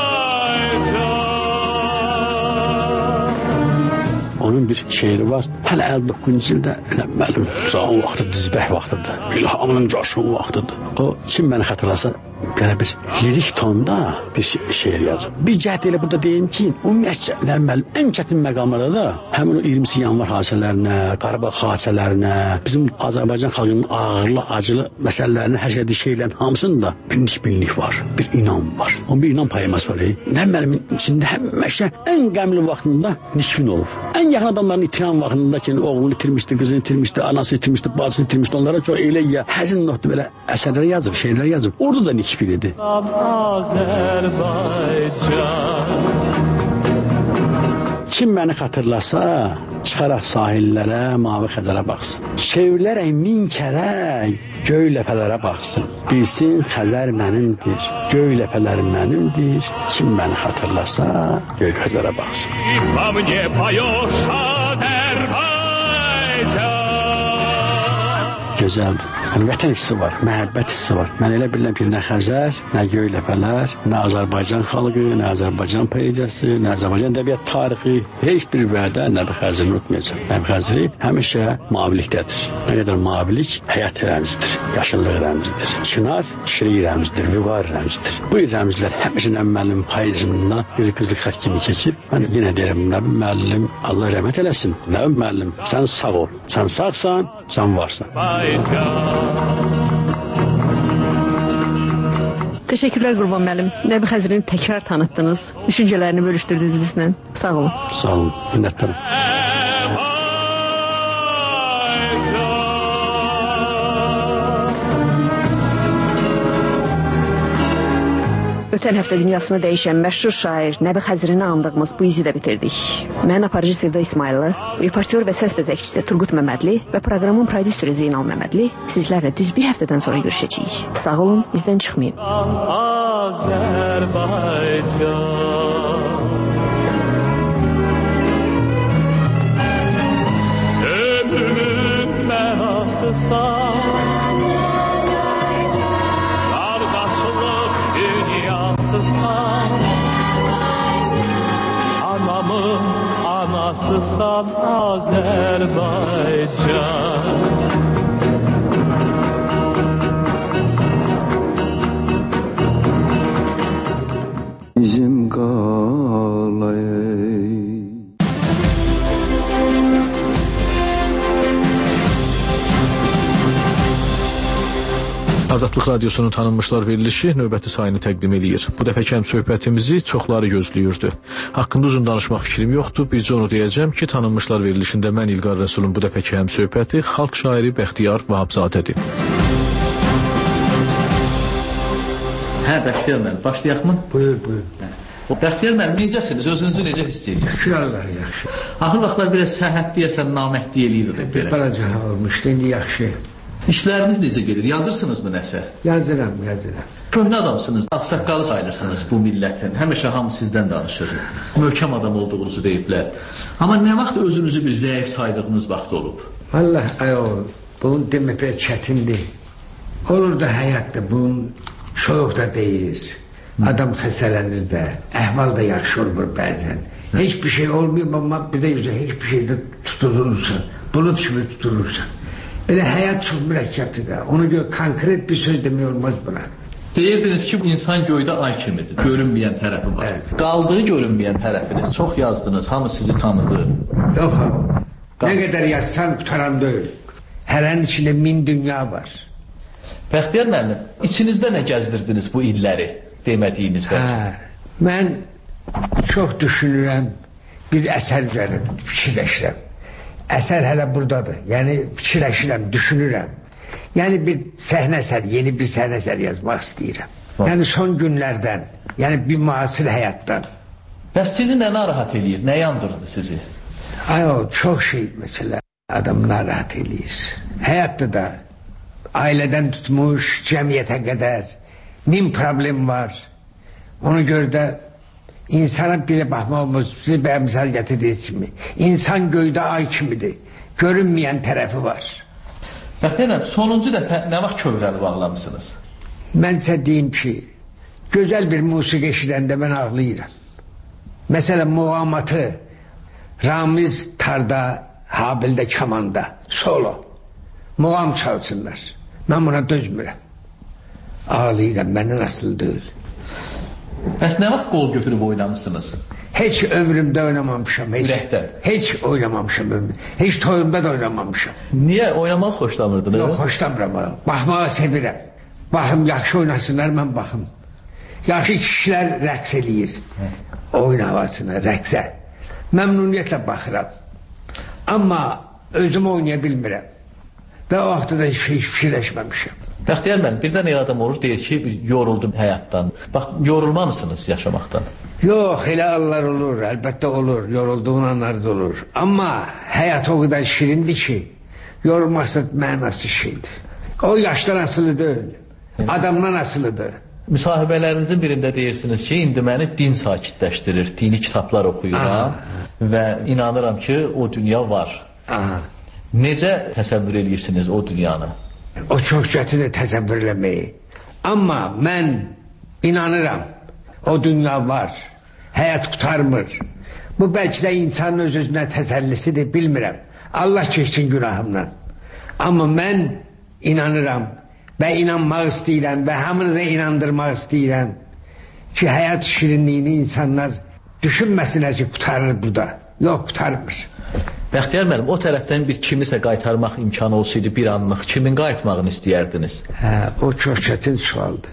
Onun bir şeiri var. Hələ əlli doqquzuncu ildə mənim can vaxtı, dizbək vaxtıdır. İlhamının coşqun vaxtıdır. O, kim məni xatırlasa, belə bir lirik tonda bir şeir yazıb. Bir cəhət elə burada deyim ki, ümumiyyətcə, Nəbi müəllim ən çətin məqamlarda da həmin o iyirmisi yanvar hadisələrinə, Qarabağ hadisələrinə, bizim Azərbaycan xalqının ağırlı, acılı məsələlərinə, hər şeydə şeylərin hamısında bir nisbinlik var, bir inam var. O bir inam poeması var. Nəbi müəllimin içində həmişə ən qəmli vaxtında nisbin olub. Ən yaxın adamların itiran vaxtında ki, oğlunu itirmişdi, qızını itirmişdi, anası itirmişdi, bacısını itirmişdi, onlara çox elə ya həzin notlu belə əsərlər yazıb, şeirlər yazıb. Orada da nisbin idi. Kim məni xatırlasa, çıxaraq sahillərə, mavi Xəzərə baxsın. Çevrilərək min kərə, göy ləpələrə baxsın. Bilsin Xəzər mənimdir, göy ləpələr mənimdir. Kim məni xatırlasa, göy Xəzərə baxsın. Gözəldir. Yəni, vətən hissi var, məhəbbət hissi var. Mən elə bilirəm ki, nə Xəzər, nə göy ləpələr, nə Azərbaycan xalqı, nə Azərbaycan poeziyası, nə Azərbaycan ədəbiyyat tarixi, heç bir vədə Nəbi Xəzrini unutmayacaq. Nəbi Xəzri həmişə mavilikdədir. Nə qədər mavilik həyat rəmzidir, yaşıllıq rəmzidir. Çınar kişilik rəmzidir, vüqar rəmzidir. Bu rəmzlər həmişə Nəbi müəllim poeziyasından bir qızlıq xət kimi keçib. Mən yenə deyirəm, Nəbi müəllim Allah rəhmət eləsin. Nəbi müəllim, sən sağ ol. Sən sağsan, sən varsan. Təşəkkürlər Qurban müəllim. Nəbi Xəzrini təkrar tanıtdınız, düşüncələrini bölüşdürdünüz bizlə. Sağ olun. Sağ olun, minnətdarım. Ötən həftə dünyasını dəyişən məşhur şair Nəbi Xəzrini andığımız bu izi də bitirdik. Mən aparıcı Sevda İsmayıllı, reportyor və səs bəzəkçisi Turqut Məmmədli və proqramın prodüseri Zeynal Məmmədli sizlərlə düz bir həftədən sonra görüşəcəyik. Sağ olun, bizdən çıxmayın. Ömrümün mənası Anamın anasısan Azərbaycan. Bizim qalayı Azadlıq Radiosunun tanınmışlar verilişi növbəti sayını təqdim edir. Bu dəfəki həm söhbətimizi çoxları gözləyirdi. Haqqında uzun danışmaq fikrim yoxdur. Bircə onu deyəcəm ki, tanınmışlar verilişində mən İlqar Rəsulun bu dəfəki həm söhbəti xalq şairi Bəxtiyar Vahabzadədir. Hə, Bəxtiyar müəllim, başlayaq mı? Buyur, buyur. Bəxtiyar müəllim, necəsiniz? Özünüzü necə hiss edirsiniz? Yaxşı, Allah, yaxşı. Axır vaxtlar biraz səhət deyəsən, naməhdi eləyirdik belə. Balaca olmuşdu, indi yaxşı. İşləriniz necə gedir? Yazırsınızmı nəsə? Yazıram, yazıram. Köhnə adamsınız, ağsaqqalı sayılırsınız bu millətin. Həmişə hamı sizdən danışır. Möhkəm adam olduğunuzu deyiblər. Amma nə vaxt özünüzü bir zəif saydığınız vaxt olub? Allah, ayol, bunu demək belə çətindir. Olur da həyatda bunun çoğu da deyir. Adam xəsələnir də, əhval da yaxşı olmur bəzən. Heç bir şey olmuyor, amma bir də yüzə heç bir şeydə tutulursan, bulut kimi tutulursan. Elə həyat çox mürəkkəbdir də, ona görə konkret bir söz demək olmaz buna. Deyirdiniz ki, insan göydə ay kimidir, görünməyən tərəfi var. Evet. Qaldığı görünməyən tərəfiniz, çox yazdınız, hamı sizi tanıdı. Yox, nə qədər yazsan qutaran deyil. Hərənin içində min dünya var. Bəxtiyar müəllim, içinizdə nə gəzdirdiniz bu illəri? Demədiyiniz hə, mən çox düşünürəm, bir əsər üzərində fikirləşirəm. Əsər hələ buradadır, yəni fikirləşirəm, düşünürəm. Yəni bir səhnə əsər, yeni bir səhnə əsər yazmaq istəyirəm. Var. Yəni son günlərdən, yəni bir müasir həyatdan. Bəs sizi nə narahat eləyir, nə yandırdı sizi? Ay o, çox şey məsələ adam narahat eləyir. Həyatda da ailədən tutmuş, cəmiyyətə qədər min problem var. Ona görə də insana belə baxmaq olmaz. Siz bəyə misal gətirdiniz kimi. İnsan göydə ay kimidir. Görünməyən tərəfi var. Bəxtiyar, sonuncu dəfə nə vaxt kövrəli bağlamışsınız? Mən sizə deyim ki, gözəl bir musiqi eşidəndə mən ağlayıram. Məsələn, muğamatı Ramiz Tarda, Habildə kamanda, solo. Muğam çalsınlar. Mən buna dözmürəm. Ağlayıram, məndən asılı deyil. Bəs nə vaxt qol götürüb oynamışsınız? Heç ömrümdə oynamamışam. Heç, Ürəkdən? Heç oynamamışam ömrümdə. Heç toyumda da oynamamışam. Niyə? Oynamaq xoşlamırdınız? Yox, xoşlamıram. Baxmağa sevirəm. Baxım, yaxşı oynasınlar, mən baxım. Yaxşı kişilər rəqs eləyir. Oyun havasına, rəqsə. Məmnuniyyətlə baxıram. Amma özüm oynaya bilmirəm. Və o vaxtda da heç fikirləşməmişəm. Bəxtiyar müəllim, birdən el adam olur, deyir ki, yoruldum həyatdan. Bax, yorulmamısınız yaşamaqdan? Yox, elə anlar olur, əlbəttə olur, yorulduğun anlarda olur. Amma həyat o qədər şirindir ki, yorulmaqsa mənası şeydir. O yaşdan asılı deyil, adamdan asılıdır. Müsahibələrinizin birində deyirsiniz ki, indi məni din sakitləşdirir, dini kitablar oxuyuram və inanıram ki, o dünya var. Aha. Necə təsəvvür edirsiniz o dünyanı? O çox çətindir təsəvvür eləməyi. Amma mən inanıram, o dünya var, həyat qutarmır. Bu bəlkə də insanın öz-özünə təsəllisidir, bilmirəm. Allah keçsin günahımdan. Amma mən inanıram və inanmaq istəyirəm və hamını da inandırmaq istəyirəm ki, həyat şirinliyini insanlar düşünməsinlər ki, qutarır burada. Yox, qutarmır. Bəxtiyar müəllim, o tərəfdən bir kimisə qaytarmaq imkanı olsaydı bir anlıq, kimin qayıtmağını istəyərdiniz? Hə, o çox çətin sualdır.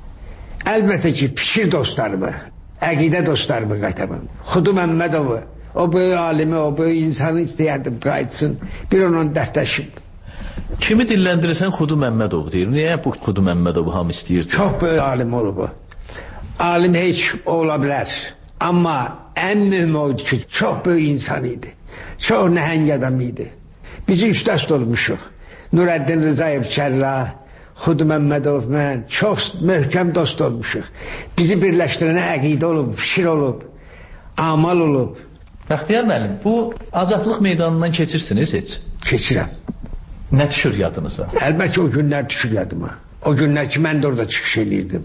Əlbəttə ki, fikir dostlarımı, əqidə dostlarımı qaytarmam. Xudu Məmmədovu, o böyük alimi, o böyük insanı istəyərdim qayıtsın, bir onun dəstəşim. Kimi dilləndirirsən Xudu Məmmədov deyir. Niyə bu Xudu Məmmədovu hamı istəyirdi? Çox böyük alim olub o. Alim heç ola bilər. Amma ən mühüm oydu ki, çox böyük insan idi. Çox nəhəng adam idi. Biz üç dəst olmuşuq. Nurəddin Rızayev Kərrah, Xudu Məmmədov, mən çox möhkəm dost olmuşuq. Bizi birləşdirənə əqidə olub, fikir olub, amal olub. Bəxtiyar müəllim, bu azadlıq meydanından keçirsiniz heç? Keçirəm. Nə düşür yadınıza? Əlbəttə o günlər düşür yadıma. O günlər ki, mən də orada çıxış eləyirdim.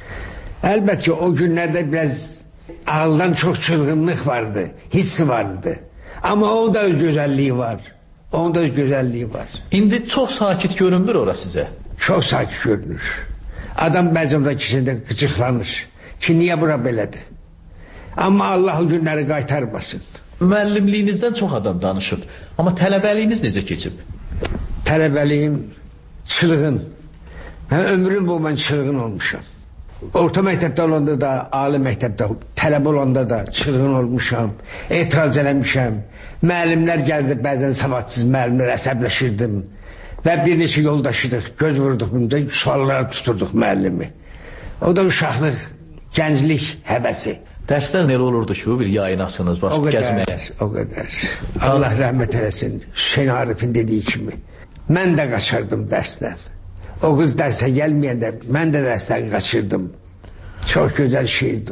Əlbəttə o günlərdə biraz ağıldan çox çılğınlıq vardı, hissi vardı. Amma o da öz gözəlliyi var. Onun da öz gözəlliyi var. İndi çox sakit görünmür ora sizə? Çox sakit görünür. Adam bəzən orada kişində qıcıqlanır ki, niyə bura belədir? Amma Allah o günləri qaytarmasın. Müəllimliyinizdən çox adam danışıb. Amma tələbəliyiniz necə keçib? Tələbəliyim çılğın, Hə, ömrüm bu mən çılğın olmuşam. Orta məktəbdə olanda da, ali məktəbdə, tələbə olanda da çılğın olmuşam, etiraz eləmişəm. Müəllimlər gəldi, bəzən savadsız müəllimlər, əsəbləşirdim. Və bir neçə yoldaşıdıq, göz vurduq, suallara tuturduq müəllimi. O da uşaqlıq, gənclik həvəsi. Dərsdən elə olurdu ki, bir yayınasınız, baş gəzməyə. O qədər, o qədər. Allah rəhmət eləsin, Hüseyin Arifin dediyi kimi. Mən də qaçırdım dərsdən. O qız dərsə gəlməyəndə mən də dərsdən qaçırdım. Çox gözəl şeydi.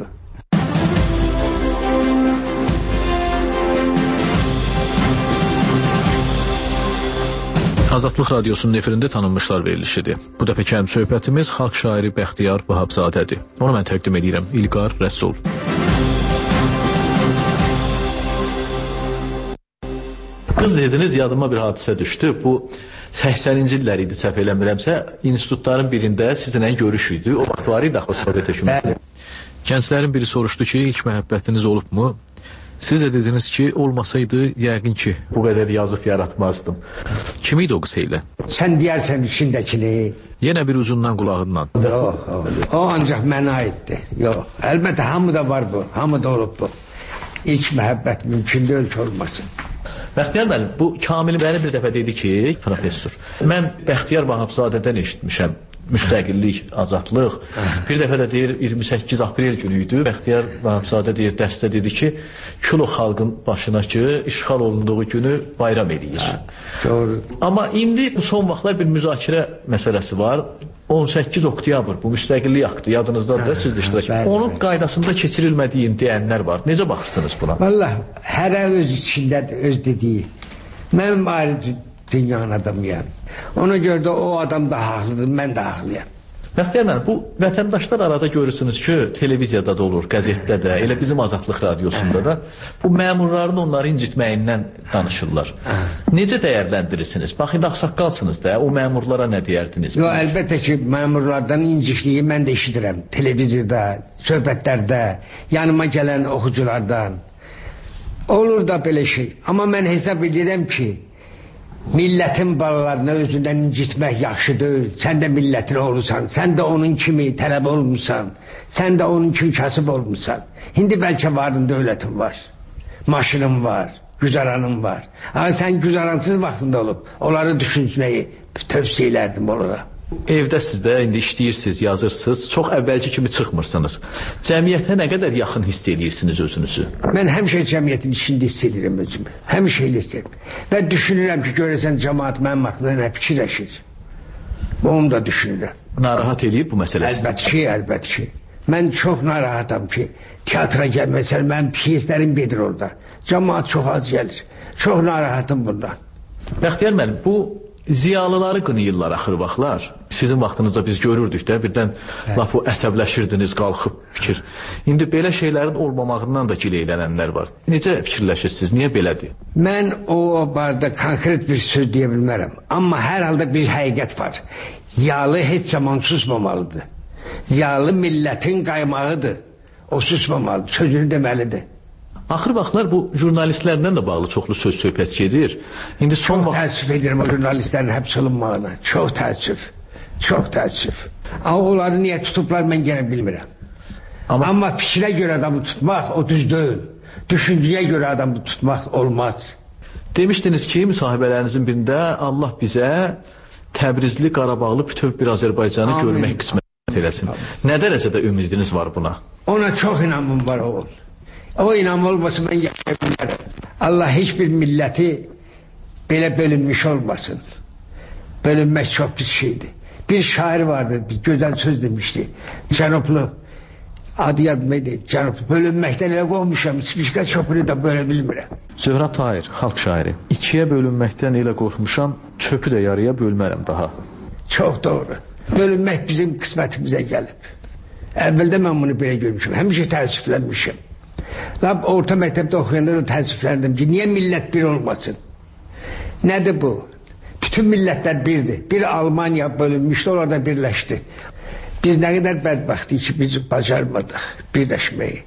Azadlıq Radiosunun efirində tanınmışlar verilişidir. Bu dəfəki həm söhbətimiz xalq şairi Bəxtiyar Vahabzadədir. Onu mən təqdim edirəm, İlqar Rəsul. Qız dediniz, yadıma bir hadisə düşdü. Bu səksəninci illər idi, səhv eləmirəmsə, institutların birində sizinlə görüş idi. O vaxt var idi axı Sovet hökuməti. Gənclərin biri soruşdu ki, ilk məhəbbətiniz olubmu? Siz də dediniz ki, olmasaydı, yəqin ki, bu qədər yazıb yaratmazdım. Kim idi o qısa ilə? Sən deyərsən içindəkini. Yenə bir ucundan qulağından. Yox, o ancaq mənə aiddir. Yox, əlbəttə hamıda var bu, hamıda olub bu. İlk məhəbbət mümkün deyil ki, olmasın. Bəxtiyar müəllim, bu Kamil bəli bir dəfə dedi ki, professor, mən Bəxtiyar Vahabzadədən eşitmişəm, müstəqillik, azadlıq. Bir dəfə də deyir, iyirmi səkkiz aprel günü idi, Bəxtiyar Vahabzadə deyir, dərsdə dedi ki, kilo xalqın başına ki, işğal olunduğu günü bayram edir. Doğru. Amma indi bu son vaxtlar bir müzakirə məsələsi var. on səkkiz oktyabr, bu müstəqillik aktı, yadınızdadır da, siz də iştirak edin. Onun qaydasında keçirilmədiyin deyənlər var. Necə baxırsınız buna? Vallahi, hərə öz içindədir, öz dediyi. Mən ayrı dünyanın adamıyam. Ona görə də o adam da haqlıdır, mən də haqlıyam. Bəxtiyar müəllim, bu vətəndaşlar arada görürsünüz ki, televiziyada da olur, qəzetdə də, elə bizim Azadlıq Radiosunda da bu məmurların onları incitməyindən danışırlar. Necə dəyərləndirirsiniz? Bax, indi ağsaqqalsınız da, o məmurlara nə deyərdiniz? Yox, əlbəttə ki, məmurlardan incikliyi mən də eşidirəm. Televiziyada, söhbətlərdə, yanıma gələn oxuculardan. Olur da belə şey. Amma mən hesab edirəm ki, millətin balalarını özündən incitmək yaxşı deyil. Sən də millətin olursan, sən də onun kimi tələbə olmuşsan, sən də onun kimi kasıb olmuşsan. İndi bəlkə varın dövlətin var, maşının var, güzaranın var. Amma sən güzaransız vaxtında olub, onları düşünməyi tövsiyə elərdim onlara. Evdəsiz də, indi işləyirsiniz, yazırsınız, çox əvvəlki kimi çıxmırsınız. Cəmiyyətə nə qədər yaxın hiss edirsiniz özünüzü? Mən həmişə cəmiyyətin içində hiss edirəm özümü. Həmişə hiss edirəm. Və düşünürəm ki, görəsən cəmaat mənim haqqımda nə fikirləşir. Onu da düşünürəm. Narahat eləyir bu məsələsi? Əlbəttə ki, əlbəttə ki. Mən çox narahatam ki, teatra gəlməsəl, mənim piyeslərim gedir orada. Cəmaat çox az gəlir. Çox narahatım bundan. Bəxtiyar müəllim, bu ziyalıları qınayırlar axır vaxtlar. Sizin vaxtınızda biz görürdük də, birdən laf o əsəbləşirdiniz, qalxıb fikir. İndi belə şeylərin olmamağından da gileylənənlər var. Necə fikirləşirsiniz, niyə belədir? Mən o barədə konkret bir söz deyə bilmərəm. Amma hər halda bir həqiqət var. Ziyalı heç zaman susmamalıdır. Ziyalı millətin qaymağıdır. O susmamalıdır, sözünü deməlidir. Axır vaxtlar bu jurnalistlərlə də bağlı çoxlu söz söhbət gedir. İndi son çox vaxt... təəssüf edirəm o jurnalistlərin həbs olunmağına. Çox təəssüf. Çox təəssüf. Amma onları niyə tutublar mən yenə bilmirəm. Amma, Amma fikrə görə adamı tutmaq o düz deyil. Düşüncəyə görə adamı tutmaq olmaz. Demişdiniz ki, müsahibələrinizin birində Allah bizə Təbrizli, Qarabağlı bütöv bir Azərbaycanı Amin. Görmək qismət eləsin. Nə dərəcədə ümidiniz var buna? Ona çox inanmım var oğul. O inam olmasın mən yaşaya bilmərəm. Allah heç bir milləti belə bölünmüş olmasın. Bölünmək çox pis şeydir. Bir şair vardı, bir gözəl söz demişdi. Cənublu, adı yadmaydı, Cənublu. Bölünməkdən elə qoymuşam, İspişka çöpünü də bölə bilmirəm. Zöhrab Tahir, xalq şairi. İkiyə bölünməkdən elə qorxmuşam, çöpü də yarıya bölmərəm daha. Çox doğru. Bölünmək bizim qismətimizə gəlib. Əvvəldə mən bunu belə görmüşəm, həmişə təəssüflənmişəm. Lab orta məktəbdə oxuyanda da təəssüfləndim ki, niyə millət bir olmasın? Nədir bu? Bütün millətlər birdir. Bir Almaniya bölünmüşdü, onlar da birləşdi. Biz nə qədər bədbəxtik ki, biz bacarmadıq birləşməyi.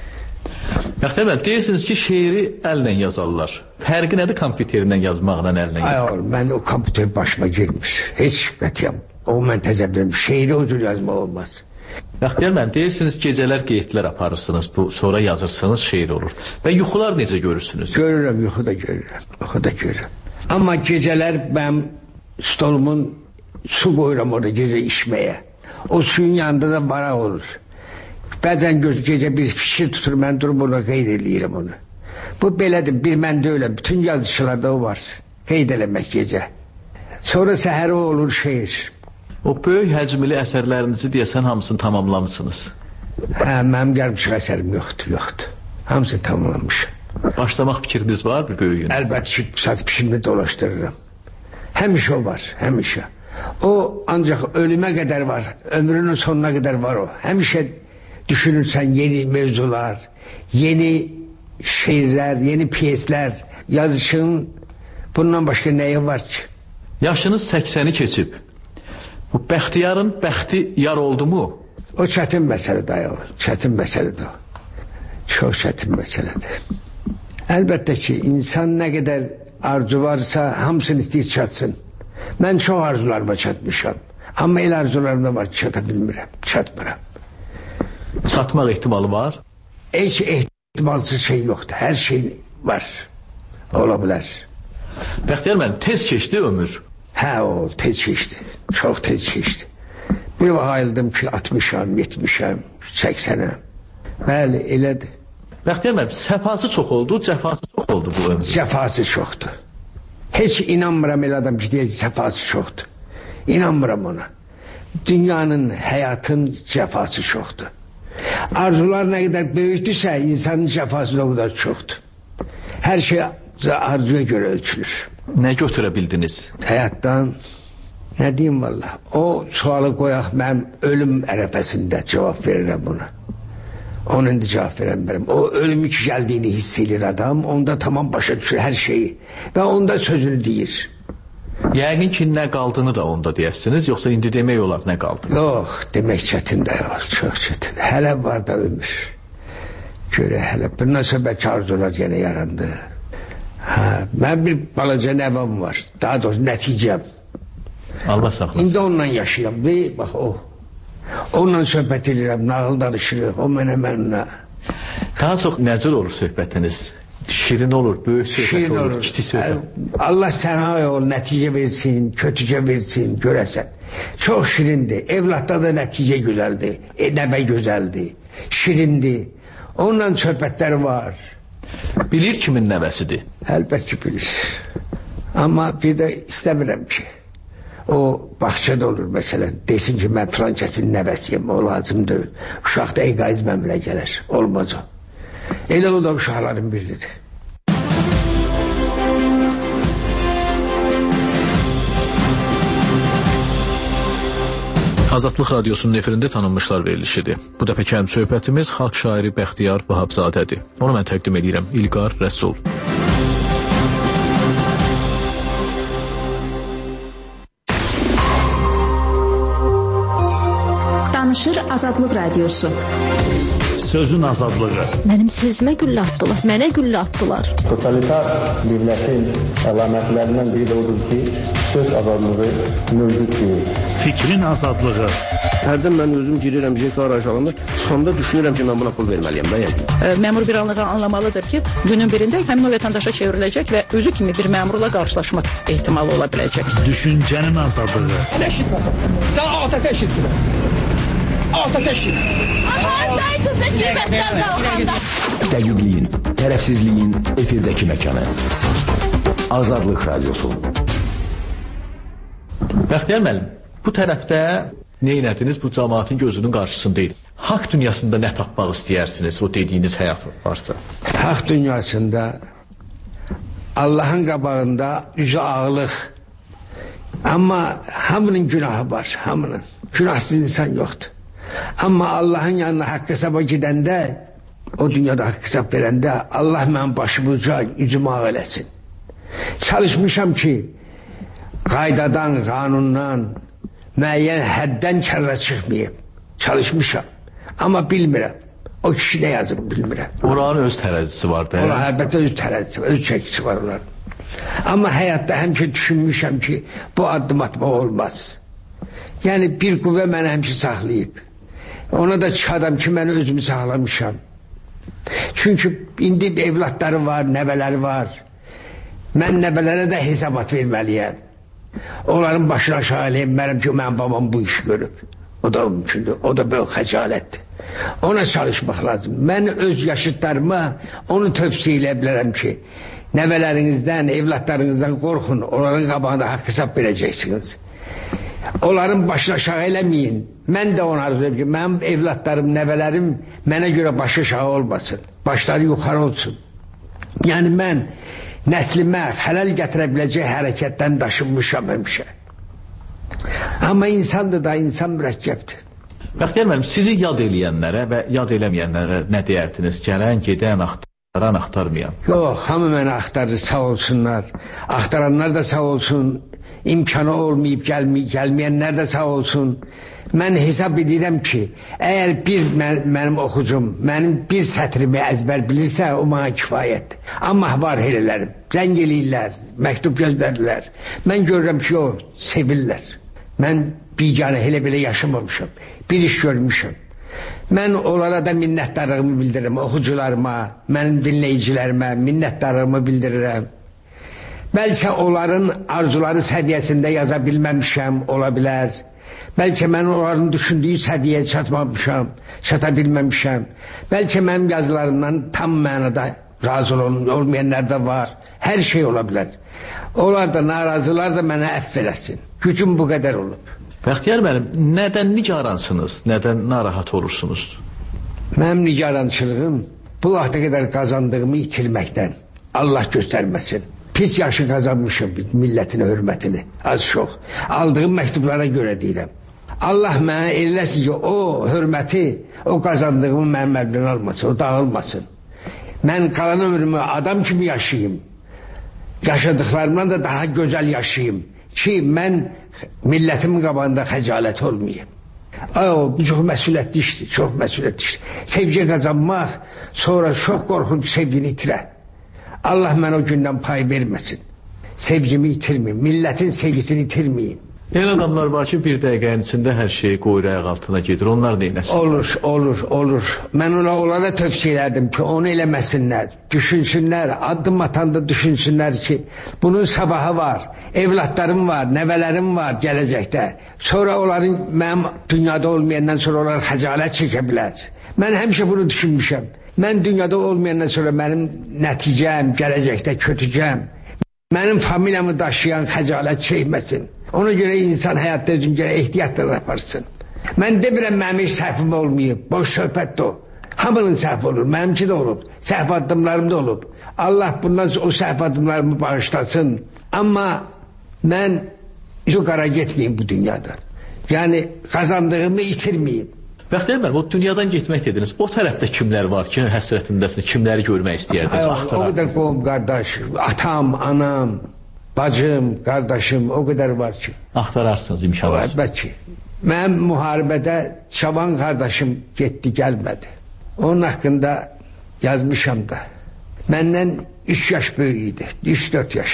Bəxtiyar müəllim, deyirsiniz ki, şeiri əllə yazarlar. Fərqi nədir kompüterlə yazmaqla əllə yazmaq? Ay oğlum, mən o kompüter başıma girmir. Heç qətiyyəm. o mən təsəvvürüm, şeiri o cür yazmaq olmaz. Bəxtiyar müəllim, deyirsiniz gecələr qeydlər aparırsınız, bu sonra yazırsınız, şeir olur. Və yuxular necə görürsünüz? Görürəm, yuxu da görürəm, yuxu da görürəm. Amma gecələr mən stolumun su qoyuram orada gecə içməyə. O suyun yanında da varaq olur. Bəzən göz gecə bir fikir tutur, mən durub ona qeyd eləyirəm onu. Bu belədir, bir mən deyiləm, bütün yazışlarda o var, qeyd eləmək gecə. Sonra səhər o olur şeir. O böyük həcmli əsərlərinizi deyəsən hamısını tamamlamışsınız. Hə, mənim gəlmişik əsərim yoxdur, yoxdur. Hamısını tamamlamışım. Başlamaq fikriniz var bir böyüyün? Əlbəttə ki, saat pişimini dolaşdırıram. Həmişə o var, həmişə. O ancaq ölümə qədər var, ömrünün sonuna qədər var o. Həmişə düşünürsən yeni mövzular, yeni şeirlər, yeni piyeslər, yazışın bundan başqa nəyi var ki? Yaşınız səksəni keçib. Bu Bəxtiyarın bəxti yar oldu mu? O çətin məsələdir, o. Çətin məsələdir o. Çox çətin məsələdir. Əlbəttə ki, insan nə qədər arzu varsa, hamısını istəyir çatsın. Mən çox arzularıma çatmışam. Amma el arzularım da var ki, çata bilmirəm, çatmıram. Çatmaq ehtimalı var? Heç ehtimalsız şey yoxdur, hər şey var. Ola bilər. Bəxtiyar müəllim, tez keçdi ömür. Hə, o tez keçdi, çox tez keçdi. Bir vaxt ayıldım ki, altmışam, yetmişəm, səksənəm. Bəli, elədir. Bəxtiyar müəllim, səfası çox oldu, cəfası çox oldu bu ömür. Cəfası çoxdur. Heç inanmıram elə adam ki, deyək ki, səfası çoxdur. İnanmıram ona. Dünyanın, həyatın cəfası çoxdur. Arzular nə qədər böyükdürsə, insanın cəfası da o qədər çoxdur. Hər şey arzuya görə ölçülür. Nə götürə bildiniz? Həyatdan, nə deyim valla, o sualı qoyaq, mən ölüm ərəfəsində cavab verirəm buna. Onun indi cavab verəm. O ölümü ki gəldiyini hiss edir adam, onda tamam başa düşür hər şeyi və onda sözünü deyir. Yəqin ki, nə qaldığını da onda deyərsiniz, yoxsa indi demək olar nə qaldı? Yox, demək çətin də yox, çox çətin. Hələ var da ömür. Görə hələ, bundan sonra bəlkə arzular yenə yarandı. Hə, mən bir balaca nəvəm var, daha doğrusu nəticəm. Allah saxlasın. İndi onunla yaşayıram, deyil, bax o. Onunla söhbət edirəm, nağıl danışırıq, o mənə mənimlə. Daha çox nəcür olur söhbətiniz? Şirin olur, böyük söhbət olur, olur, kiçik söhbət. Allah sənə ol, nəticə versin, kötücə versin, görəsən. Çox şirindir, evlatda da nəticə gözəldir, e, nəbə gözəldir, şirindir. Onunla söhbətlər var. Bilir kimin nəvəsidir? Əlbət ki, bilir. Amma bir də istəmirəm ki, o bağçada olur məsələn, desin ki, mən filan kəsin nəvəsiyəm, o lazım deyil. Uşaq da egoizmə gəlir, olmaz o. Elə o da uşaqların biridir. Azadlıq Radiosunun efirində tanınmışlar verilişidir. Bu dəfəki həm söhbətimiz xalq şairi Bəxtiyar Vahabzadədir. Onu mən təqdim edirəm, İlqar Rəsul. Danışır Azadlıq Radiosu. Sözün azadlığı. Mənim sözümə güllə atdılar, mənə güllə atdılar. Totalitar dövlətin əlamətlərindən biri də odur ki, söz azadlığı mövcud deyil. Fikrin azadlığı. Hərdən mən özüm girirəm J K arayış alanda, çıxanda düşünürəm ki, mən buna pul verməliyəm. Məmur bir anlığa anlamalıdır ki, günün birində həmin o vətəndaşa çevriləcək və özü kimi bir məmurla qarşılaşmaq ehtimalı ola biləcək. Düşüncənin azadlığı. Eşitməsən, sən atətə eşitmirəm. Atətə eşit. Dəqiqliyin, tərəfsizliyin efirdəki məkanı. Azadlıq Radiosu. Bəxtiyar müəllim, bu tərəfdə neynədiniz bu cəmaatın gözünün qarşısındaydı? Haqq dünyasında nə tapmaq istəyirsiniz, o dediyiniz həyat varsa? Haqq dünyasında Allahın qabağında üzü ağlıq. Amma hamının günahı var, hamının. Günahsız insan yoxdur. Amma Allahın yanına haqq hesaba gedəndə, o dünyada haqq hesab verəndə Allah mənim başımı uca, üzümü ağ eləsin. Çalışmışam ki, qaydadan, qanundan, müəyyən həddən kərrə çıxmayayım. Çalışmışam. Amma bilmirəm. O kişi nə yazır, bilmirəm. Oranın öz tərəzisi var da. Oranın əlbəttə öz tərəzisi var, öz çəkisi var onların. Amma həyatda həmişə düşünmüşəm ki, bu addım atmaq olmaz. Yəni bir qüvvə məni həmişə saxlayıb. Ona da çıxadam ki, mən özümü saxlamışam. Çünki indi evlatları var, nəvələri var. Mən nəvələrə də hesabat verməliyəm. Onların başını aşağı eləyəm ki, mənim babam bu işi görüb. O da mümkündür, o da böyük xəcalətdir. Ona çalışmaq lazım. Mən öz yaşıtlarıma onu tövsiyə elə bilərəm ki, nəvələrinizdən, evlatlarınızdan qorxun, onların qabağında haqq hesab verəcəksiniz. Onların başını aşağı eləməyin. Mən də onu arzulayım ki, mənim evlatlarım, nəvələrim mənə görə başı aşağı olmasın, başları yuxarı olsun. Yəni mən nəslimə xələl gətirə biləcək hərəkətdən daşınmışam həmişə. Amma insandır da, insan mürəkkəbdir. Bəxtiyar müəllim, sizi yad eləyənlərə və yad eləməyənlərə nə deyərdiniz? Gələn, gedən, axtaran, axtarmayan. Yox, hamı məni axtarır, sağ olsunlar. Axtaranlar da sağ olsun. İmkanı olmayıb gəlməyənlər də sağ olsun. Mən hesab edirəm ki, əgər bir mən, mənim oxucum, mənim bir sətrimi əzbər bilirsə, o mənə kifayətdir. Amma var elələrəm, zəng eləyirlər, məktub göndərirlər. Mən görürəm ki, o sevirlər. Mən biganə elə belə yaşamamışam, bir iş görmüşəm. Mən onlara da minnətdarlığımı bildirirəm, oxucularıma, mənim dinləyicilərimə minnətdarlığımı bildirirəm. Bəlkə onların arzuları səviyyəsində yaza bilməmişəm, ola bilər. Bəlkə mən onların düşündüyü səviyyəyə çatmamışam, çata bilməmişəm. Bəlkə mənim yazılarımdan tam mənada razı olmayanlar da var. Hər şey ola bilər. Onlar da, narazılar da mənə əff eləsin. Gücüm bu qədər olub. Bəxtiyar müəllim, nədən nicaransınız, nədən narahat olursunuz? Mənim nicarançılığım bu vaxta qədər qazandığımı itirməkdən. Allah göstərməsin. Pis yaşı qazanmışım millətin hörmətini, az çox. Aldığım məktublara görə deyirəm. Allah mənə eləsin ki, o hörməti, o qazandığımı mənim əlimdən almasın, o dağılmasın. Mən qalan ömrümü adam kimi yaşayayım. Yaşadıqlarımdan da daha gözəl yaşayayım ki, mən millətimin qabağında xəcalət olmayayım. O, bu çox məsuliyyətli işdir, çox məsuliyyətli işdir. Sevgi qazanmaq, sonra çox qorxunç sevgini itirə. Allah mənə o gündən pay verməsin. Sevgimi itirməyim, millətin sevgisini itirməyim. Elə adamlar var ki, bir dəqiqənin içində hər şeyi qoyur ayaq altına gedir, onlar neynəsin? Olur, olur, olur. Mən ona, onlara tövsiyə elərdim ki, onu eləməsinlər, düşünsünlər, addım atanda düşünsünlər ki, bunun sabahı var, evlatlarım var, nəvələrim var gələcəkdə. Sonra onların, mənim dünyada olmayandan sonra onlar xəcalət çəkə bilər. Mən həmişə bunu düşünmüşəm. Mən dünyada olmayandan sonra mənim nəticəm, gələcəkdə kötücəm, mənim familiyamı daşıyan xəcalət çəkməsin. Ona görə insan həyatda özün görə ehtiyatlar yaparsın. Mən demirəm mənim heç səhvim olmayıb, boş söhbət də o. Hamının səhv olur, mənimki də olub, səhv addımlarım da olub. Allah bundan o səhv addımlarımı bağışlasın. Amma mən yuqara getməyim bu dünyadan. Yəni qazandığımı itirməyim. Bəxtiyar müəllim, o dünyadan getmək dediniz. O tərəfdə kimlər var ki, həsrətindəsiniz, kimləri görmək istəyərdiniz, axtarardınız? O qədər qovum, qardaş, atam, anam, bacım, qardaşım, o qədər var ki. Axtararsınız imkanlar. Əlbət ki. Mənim müharibədə Şaban qardaşım getdi, gəlmədi. Onun haqqında yazmışam da. Məndən üç yaş böyük idi, üç dörd yaş.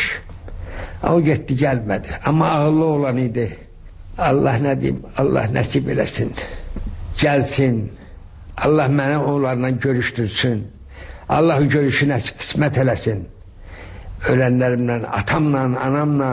O getdi, gəlmədi. Amma ağıllı olan idi. Allah nə deyim, Allah nəsib eləsin. Gəlsin, Allah mənə onlarla görüşdürsün, Allah görüşü nəsi qismət eləsin, ölənlərimlə, atamla, anamla,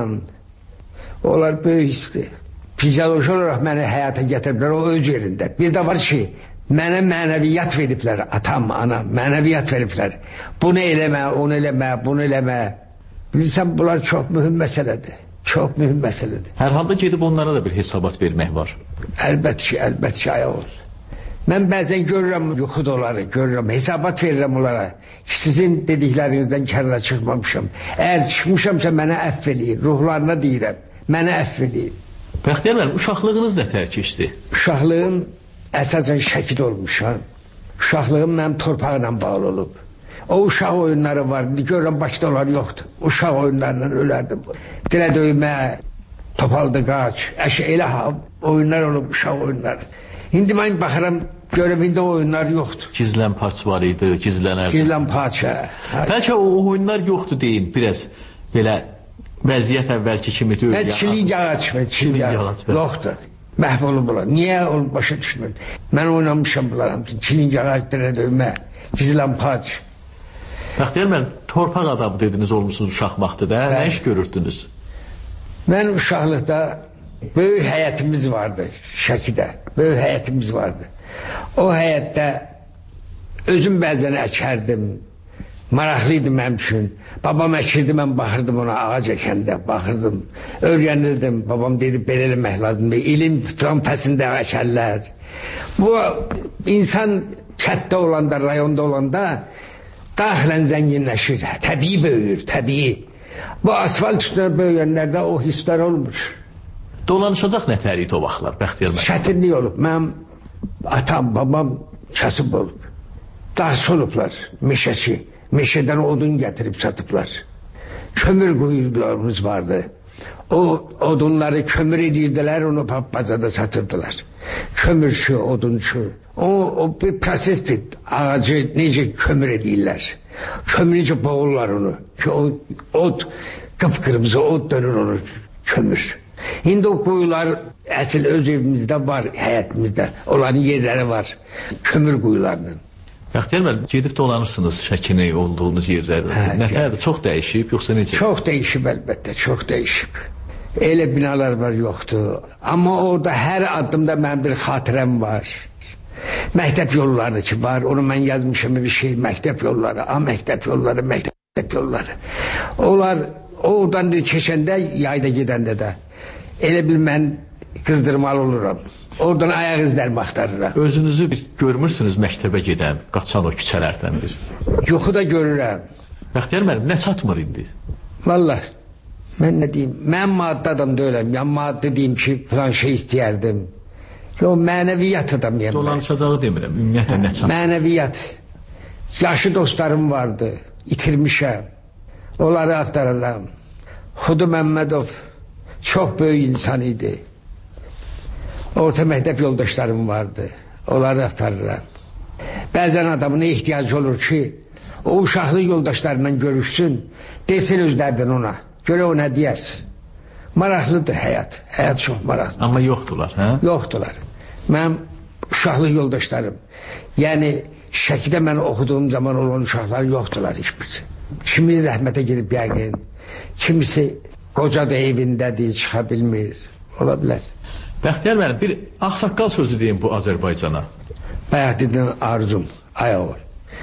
onlar böyük histir. Fizyoloji olaraq məni həyata gətiriblər, o öz yerində. Bir də var ki, mənə mənəviyyat veriblər, atam, anam, mənəviyyat veriblər. Bunu eləmə, onu eləmə, bunu eləmə. Bilirsən, bunlar çox mühüm məsələdir. Çox mühüm məsələdir. Hər halda gedib onlara da bir hesabat vermək var. Əlbət ki, əlbət ki, ayaq ol. Mən bəzən görürəm yuxud onları, görürəm, hesabat verirəm onlara. Sizin dediklərinizdən kərlə çıxmamışam. Əgər çıxmışamsa mənə əff eləyir, ruhlarına deyirəm, mənə əff eləyir. Bəxtiyar müəllim, uşaqlığınız nə tər keçdi? Uşaqlığım əsasən Şəkid olmuşam. Uşaqlığım mənim torpaqla bağlı olub. O uşaq oyunları var, görürəm Bakıda onlar yoxdur. Uşaq oyunlarla ölərdim. Dilə döymə, topaldı qaç, əşə elə oyunlar olub, uşaq oyunları. İndi mən baxıram, görürəm, indi oyunlar yoxdur. Gizlən parça var idi, gizlənərdi. Gizlən parça. Bəlkə o oyunlar yoxdur deyin, biraz belə vəziyyət əvvəlki kimi deyil. Mən çilik ağac, çilik ağac, yoxdur. Məhv olublar. Niyə olub başa düşmür? Mən oynamışam bunlar hamısını. Çilingi ağaclara dövmə, gizlampac. Bəxtiyar mən torpaq adamı dediniz olmuşsunuz uşaq vaxtıda. Nə iş görürdünüz? Mən uşaqlıqda böyük həyətimiz vardı Şəkidə. Böyük həyətimiz vardı. O həyətdə özüm bəzən əkərdim. Maraqlıydı mənim üçün. Babam əkirdi, mən baxırdım ona ağac əkəndə, baxırdım. Öyrənirdim. Babam dedi, belə eləmək lazımdır. İlim filan fəsində əkərlər. Bu, insan kətdə olanda, rayonda olanda daxilən zənginləşir. Təbii böyür, təbii. Bu asfalt üstünə böyüyənlərdə o hisslər olmur. Dolanışacaq nətər idi o vaxtlar, Bəxtiyar müəllim? Çətinlik olub. Mənim atam, babam kasıb olub. Dağsı olublar, meşəçi. Meşədən odun gətirib satıblar. Kömür quyularımız vardı. O odunları kömür edirdilər, onu bazada satırdılar. Kömürçü, odunçu. O, o bir prosesdir. Ağacı necə kömür edirlər. Kömür necə boğurlar onu. Ki o od, qıpqırmızı od dönür onu kömür. İndi o quyular əsl öz evimizdə var, həyətimizdə. Onların yerləri var. Kömür quyularının. Bəxtiyar müəllim, gedib dolanırsınız Şəkini olduğunuz yerlərdə. Hə, nətərdir? Çox dəyişib, yoxsa necə? Çox dəyişib əlbəttə, çox dəyişib. Elə binalar var, yoxdur. Amma orada hər addımda mənim bir xatirəm var. Məktəb yolları ki var, onu mən yazmışam bir şey, məktəb yolları, a məktəb yolları, məktəb yolları. Onlar oradan keçəndə, yayda gedəndə də elə bil mən qızdırmalı oluram. Oradan ayaq izlərimi axtarıram. Özünüzü bir görmürsünüz məktəbə gedən, qaçan o küçələrdən bir? Yoxu da görürəm. Bəxtiyar müəllim, nə çatmır indi? Vallahi, mən nə deyim, mən maddi adam deyiləm. Ya maddi deyim ki, filan şey istəyərdim. Yox, mənəviyyat adamıyam. Dolanışacağı demirəm, ümumiyyətlə nə çatmır? Mənəviyyat. Yaşı dostlarım vardı, itirmişəm. Onları axtarıram. Xudu Məmmədov çox böyük insan idi. Orta məktəb yoldaşlarım vardı. Onları axtarıram. Bəzən adamın ehtiyacı olur ki, o uşaqlı yoldaşlarla görüşsün, desin özlərdən ona. Görə o nə deyər? Maraqlıdır həyat. Həyat çox maraqlıdır. Amma yoxdular, hə? Yoxdular. Mənim uşaqlı yoldaşlarım, yəni Şəkidə mən oxuduğum zaman olan uşaqlar yoxdular heç birisi. Kimi rəhmətə gedib yəqin, kimisi qoca da evindədir, çıxa bilmir. Ola bilər. Bəxtiyar müəllim, bir ağsaqqal sözü deyim bu Azərbaycana. Bayaq dedin arzum, ay oğul.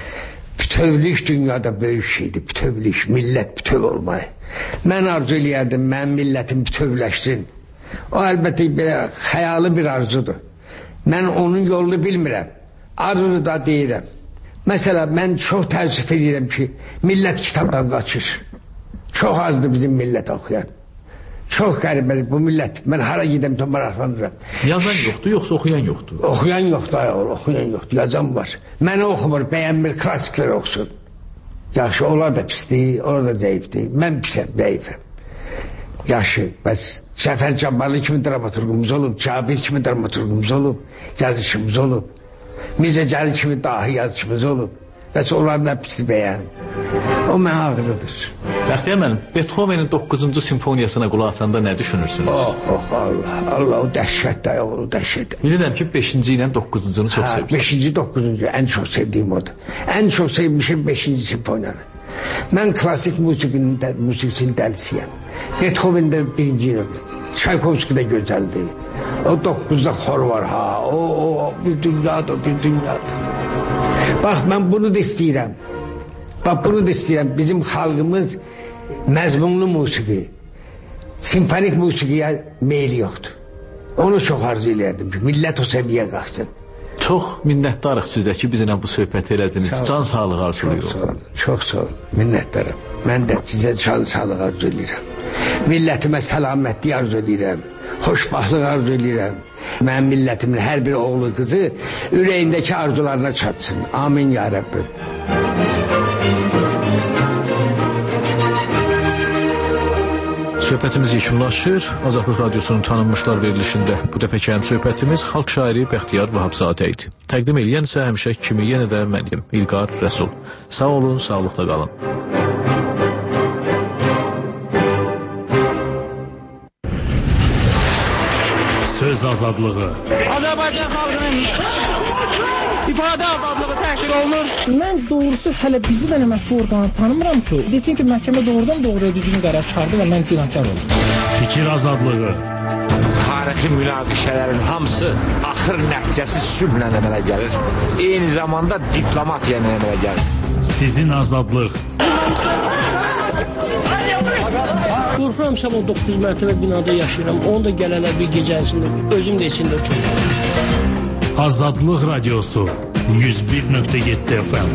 Bütövlük dünyada böyük şeydir, bütövlük, millət bütöv olmayı. Mən arzu eləyərdim, mənim millətim bütövləşsin. O əlbəttə belə xəyalı bir arzudur. Mən onun yolunu bilmirəm, arzunu da deyirəm. Məsələn, mən çox təəssüf edirəm ki, millət kitabdan qaçır. Çox azdır bizim millət oxuyan. Çox qəribədir bu millət. Mən hara gedəm də maraqlanıram. Yazan yoxdur, yoxsa oxuyan yoxdur? Oxuyan yoxdur, ayol, oxuyan yoxdur, yazan var. Məni oxumur, bəyənmir, klassiklər oxusun. Yaxşı, onlar da pisdir, onlar da zəifdir. Mən pisəm, zəifəm. Yaxşı, bəs Cəfər Cabbarlı kimi dramaturgumuz olub, Cabir kimi dramaturgumuz olub, yazışımız olub, Mirzə Cəlil kimi dahi yazışımız olub. Bəs onların hepsi bəyən. O mənə ağrıdır. Bəxtiyar müəllim, Beethovenin doqquzuncu simfoniyasına qulaq asanda nə düşünürsünüz? Oh, oh, Allah, Allah, o dəhşətdir, o dəhşətdir. Bilirəm ki, beşinci ilə doqquzuncunu çox sevirsiniz. beşinci, doqquzuncu, ən çox sevdiyim odur. Ən çox sevmişim beşinci simfoniyanı. Mən klasik musiqinin də, musiqisinin dəlisiyəm. Beethoven'də birinci nömrə. Çaykovski'də gözəldir. O doqquzda xor var, ha, o, o, bir dünyadır, bir dünyadır. Bax, mən bunu da istəyirəm. Bax, bunu da istəyirəm. Bizim xalqımız məzmunlu musiqi, simfonik musiqiyə meyli yoxdur. Onu çox arzu eləyərdim ki, millət o səviyyə qalxsın. Çox minnətdarıq sizə ki, bizlə bu söhbəti elədiniz. Can sağlığı arzulayırıq. Çox sağ olun, çox sağ olun, minnətdarım. Mən də sizə can sağlığı arzu eləyirəm. Millətimə səlamətlik arzu eləyirəm. Xoşbaxtlıq arzu eləyirəm. Mənim millətimin hər bir oğlu, qızı ürəyindəki arzularına çatsın. Amin ya Rəbbim. Söhbətimiz yekunlaşır. Azadlıq Radiosunun tanınmışlar verilişində bu dəfəki həm söhbətimiz xalq şairi Bəxtiyar Vahabzadə idi. Təqdim eləyən isə həmişə kimi yenə də mənim İlqar Rəsul. Sağ olun, sağlıqla qalın. Söz azadlığı. Azərbaycan xalqının ifadə azadlığı təhqir olunur. Mən doğrusu hələ bizi də mətbu orqanı tanımıram ki, desin ki, məhkəmə doğrudan doğruya düzgün qərar çıxardı və mən günahkar oldum. Fikir azadlığı. Tarixi münaqişələrin hamısı axır nəticəsi sülhlə əmələ gəlir. Eyni zamanda diplomatiya ilə əmələ gəlir. Sizin azadlıq. Qorxuram, sabah doqquz mərtəbə binada yaşayıram. Onu da gələlər bir gecə içində, özüm də içində uçurum. Azadlıq Radiosu yüz bir nöqtə yeddi F M.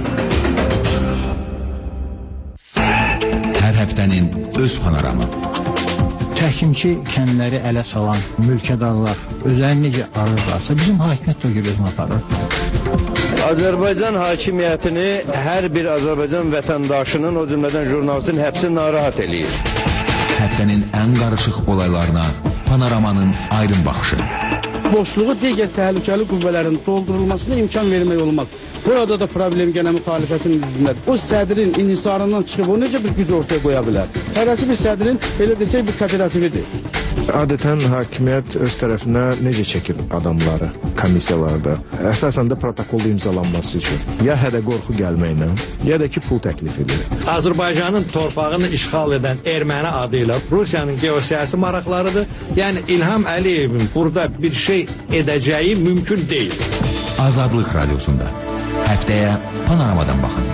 Hər həftənin öz panoramı. Təhkimçi kəndləri ələ salan mülkədarlar özlərini necə arırlarsa, bizim hakimiyyət də gözünü aparır. Azərbaycan hakimiyyətini hər bir Azərbaycan vətəndaşının, o cümlədən jurnalistin həbsi narahat eləyir. Həftənin ən qarışıq olaylarına panoramanın aydın baxışı. Boşluğu digər təhlükəli qüvvələrin doldurulmasına imkan vermək olmaz. Burada da problem gənə müxalifətin üzündədir. O sədrin inhisarından çıxıb o necə bir güc ortaya qoya bilər? Hərəsi bir sədrin, belə desək, bir kooperatividir. Adətən hakimiyyət öz tərəfinə necə çəkir adamları komissiyalarda? Əsasən də protokolda imzalanması üçün. Ya hədə qorxu gəlməklə, ya da ki, pul təklif edir. Azərbaycanın torpağını işğal edən erməni adı ilə Rusiyanın geosiyasi maraqlarıdır. Yəni İlham Əliyevin burada bir şey edəcəyi mümkün deyil. Azadlıq Radiosunda həftəyə panoramadan baxın.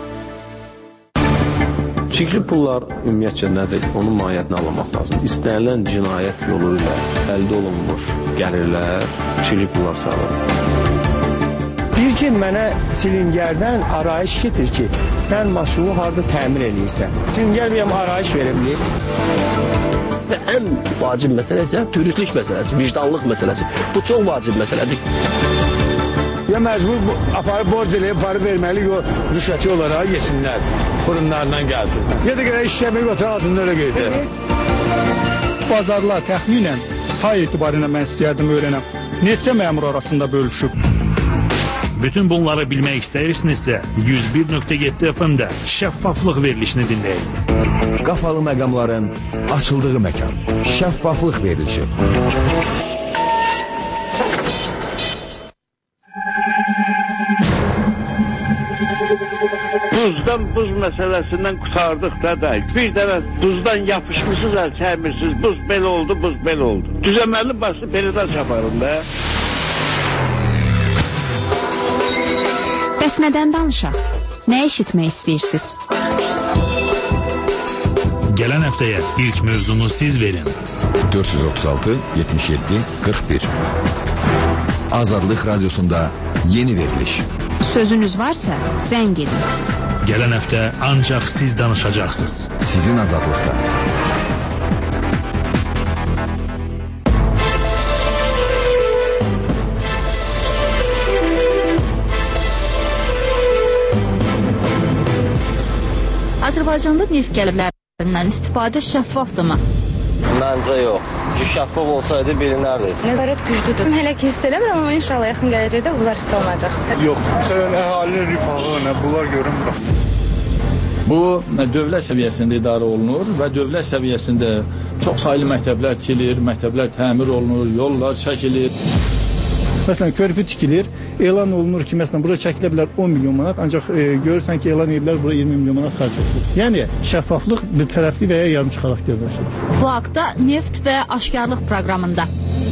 Çirkli pullar ümumiyyətcə nədir? Onun mahiyyətini anlamaq lazım. İstənilən cinayət yolu ilə əldə olunmuş gəlirlər çirkli pullar sağlar. Deyir ki, mənə çilingərdən arayış getir ki, sən maşını harada təmir eləyirsən. Çilingər bir arayış verebilir. Və ən vacib məsələ isə dürüstlük məsələsi, vicdanlıq məsələsi. Bu çox vacib məsələdir. Ya məcbur aparıb borc eləyib, aparıb verməli o rüşvəti olaraq yesinlər, burunlarından gəlsin. Ya da qədər işləmək otur altında öyle qeydir. Bazarlar təxminən say etibarıyla mən istəyərdim öyrənəm. Neçə məmur arasında bölüşüb? Bütün bunları bilmək istəyirsinizsə yüz bir nöqtə yeddi F M-də şəffaflıq verilişini dinləyin. Qapalı məqamların açıldığı məkan. Şəffaflıq verilişi. Buzdan buz məsələsindən qutardıq da da. Bir dəfə buzdan yapışmışsınız, əl çəkmirsiniz. Buz belə oldu, buz belə oldu. Düzəməli başlı belidən çaparım da. Bəs nədən danışaq? Nə eşitmək istəyirsiniz? Gələn həftəyə ilk mövzunu siz verin. dörd yüz otuz altı yetmiş yeddi qırx bir. Azadlıq Radiosunda yeni veriliş. Sözünüz varsa zəng edin. Gələn həftə ancaq siz danışacaqsınız. Sizin azadlıqda. Azərbaycanda neft gəliblərindən istifadə şəffafdırmı? Məncə yox. Ki, şəffaf olsaydı bilinərdi. Nəzarət güclüdür. Hələ ki hiss eləmirəm, amma inşallah yaxın gələcəkdə bunlar hiss olunacaq. Yox, məsələn, əhalinin rifahı, bunlar görünmür. Bu, dövlət səviyyəsində idarə olunur və dövlət səviyyəsində çox saylı məktəblər tikilir, məktəblər təmir olunur, yollar çəkilir. Məsələn, körpü tikilir, elan olunur ki, məsələn, burada çəkilə bilər on milyon manat, ancaq e, görürsən ki, elan edilər burada iyirmi milyon manat xərcəsidir. Yəni, şəffaflıq bir tərəfli və ya yarımçı xarakter daşıyır. Bu haqda Neft və Aşkarlıq proqramında.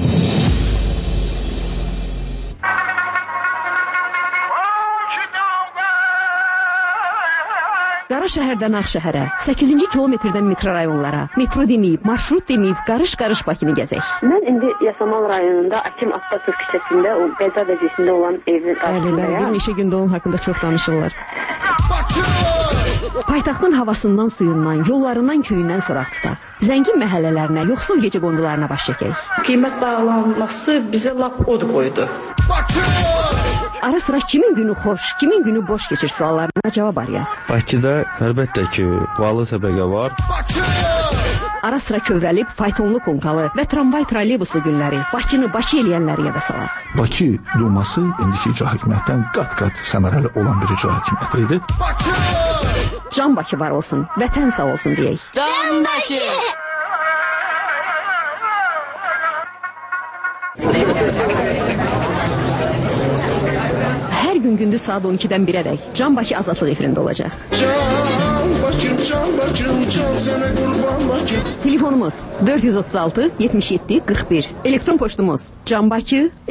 Qara şəhərdən Ağ şəhərə, səkkizinci kilometrdən mikrorayonlara, metro deməyib, marşrut deməyib, qarış-qarış Bakını gəzək. Mən indi Yasamal rayonunda Akim Abbasov küçəsində, o Qəza vəziyyətində olan evin qarşısındayım. Bir neçə gündə onun haqqında çox danışırlar. Paytaxtın havasından, suyundan, yollarından, köyündən soraq tutaq. Zəngin məhəllələrinə, yoxsul gecə qondularına baş çəkək. Qiymət bağlanması bizə lap od qoydu. Ara sıra kimin günü xoş, kimin günü boş keçir suallarına cavab arayaq. Bakıda əlbəttə ki, varlı təbəqə var. Ara sıra kövrəlib, faytonlu konkalı və tramvay troleybusu günləri Bakını Bakı eləyənləri yada salaq. Bakı Duması indiki icra hakimiyyətdən qat-qat səmərəli olan bir icra hakimiyyəti idi. Can Bakı var olsun, vətən sağ olsun deyək. Can Bakı! Hər gün gündüz saat on ikidən birədək Can Bakı Azadlıq efirində olacaq. Can Bakım, Can Bakım, Can sənə qurban Bakım. Telefonumuz dörd yüz otuz altı yetmiş yeddi qırx bir. Elektron poçtumuz canbakı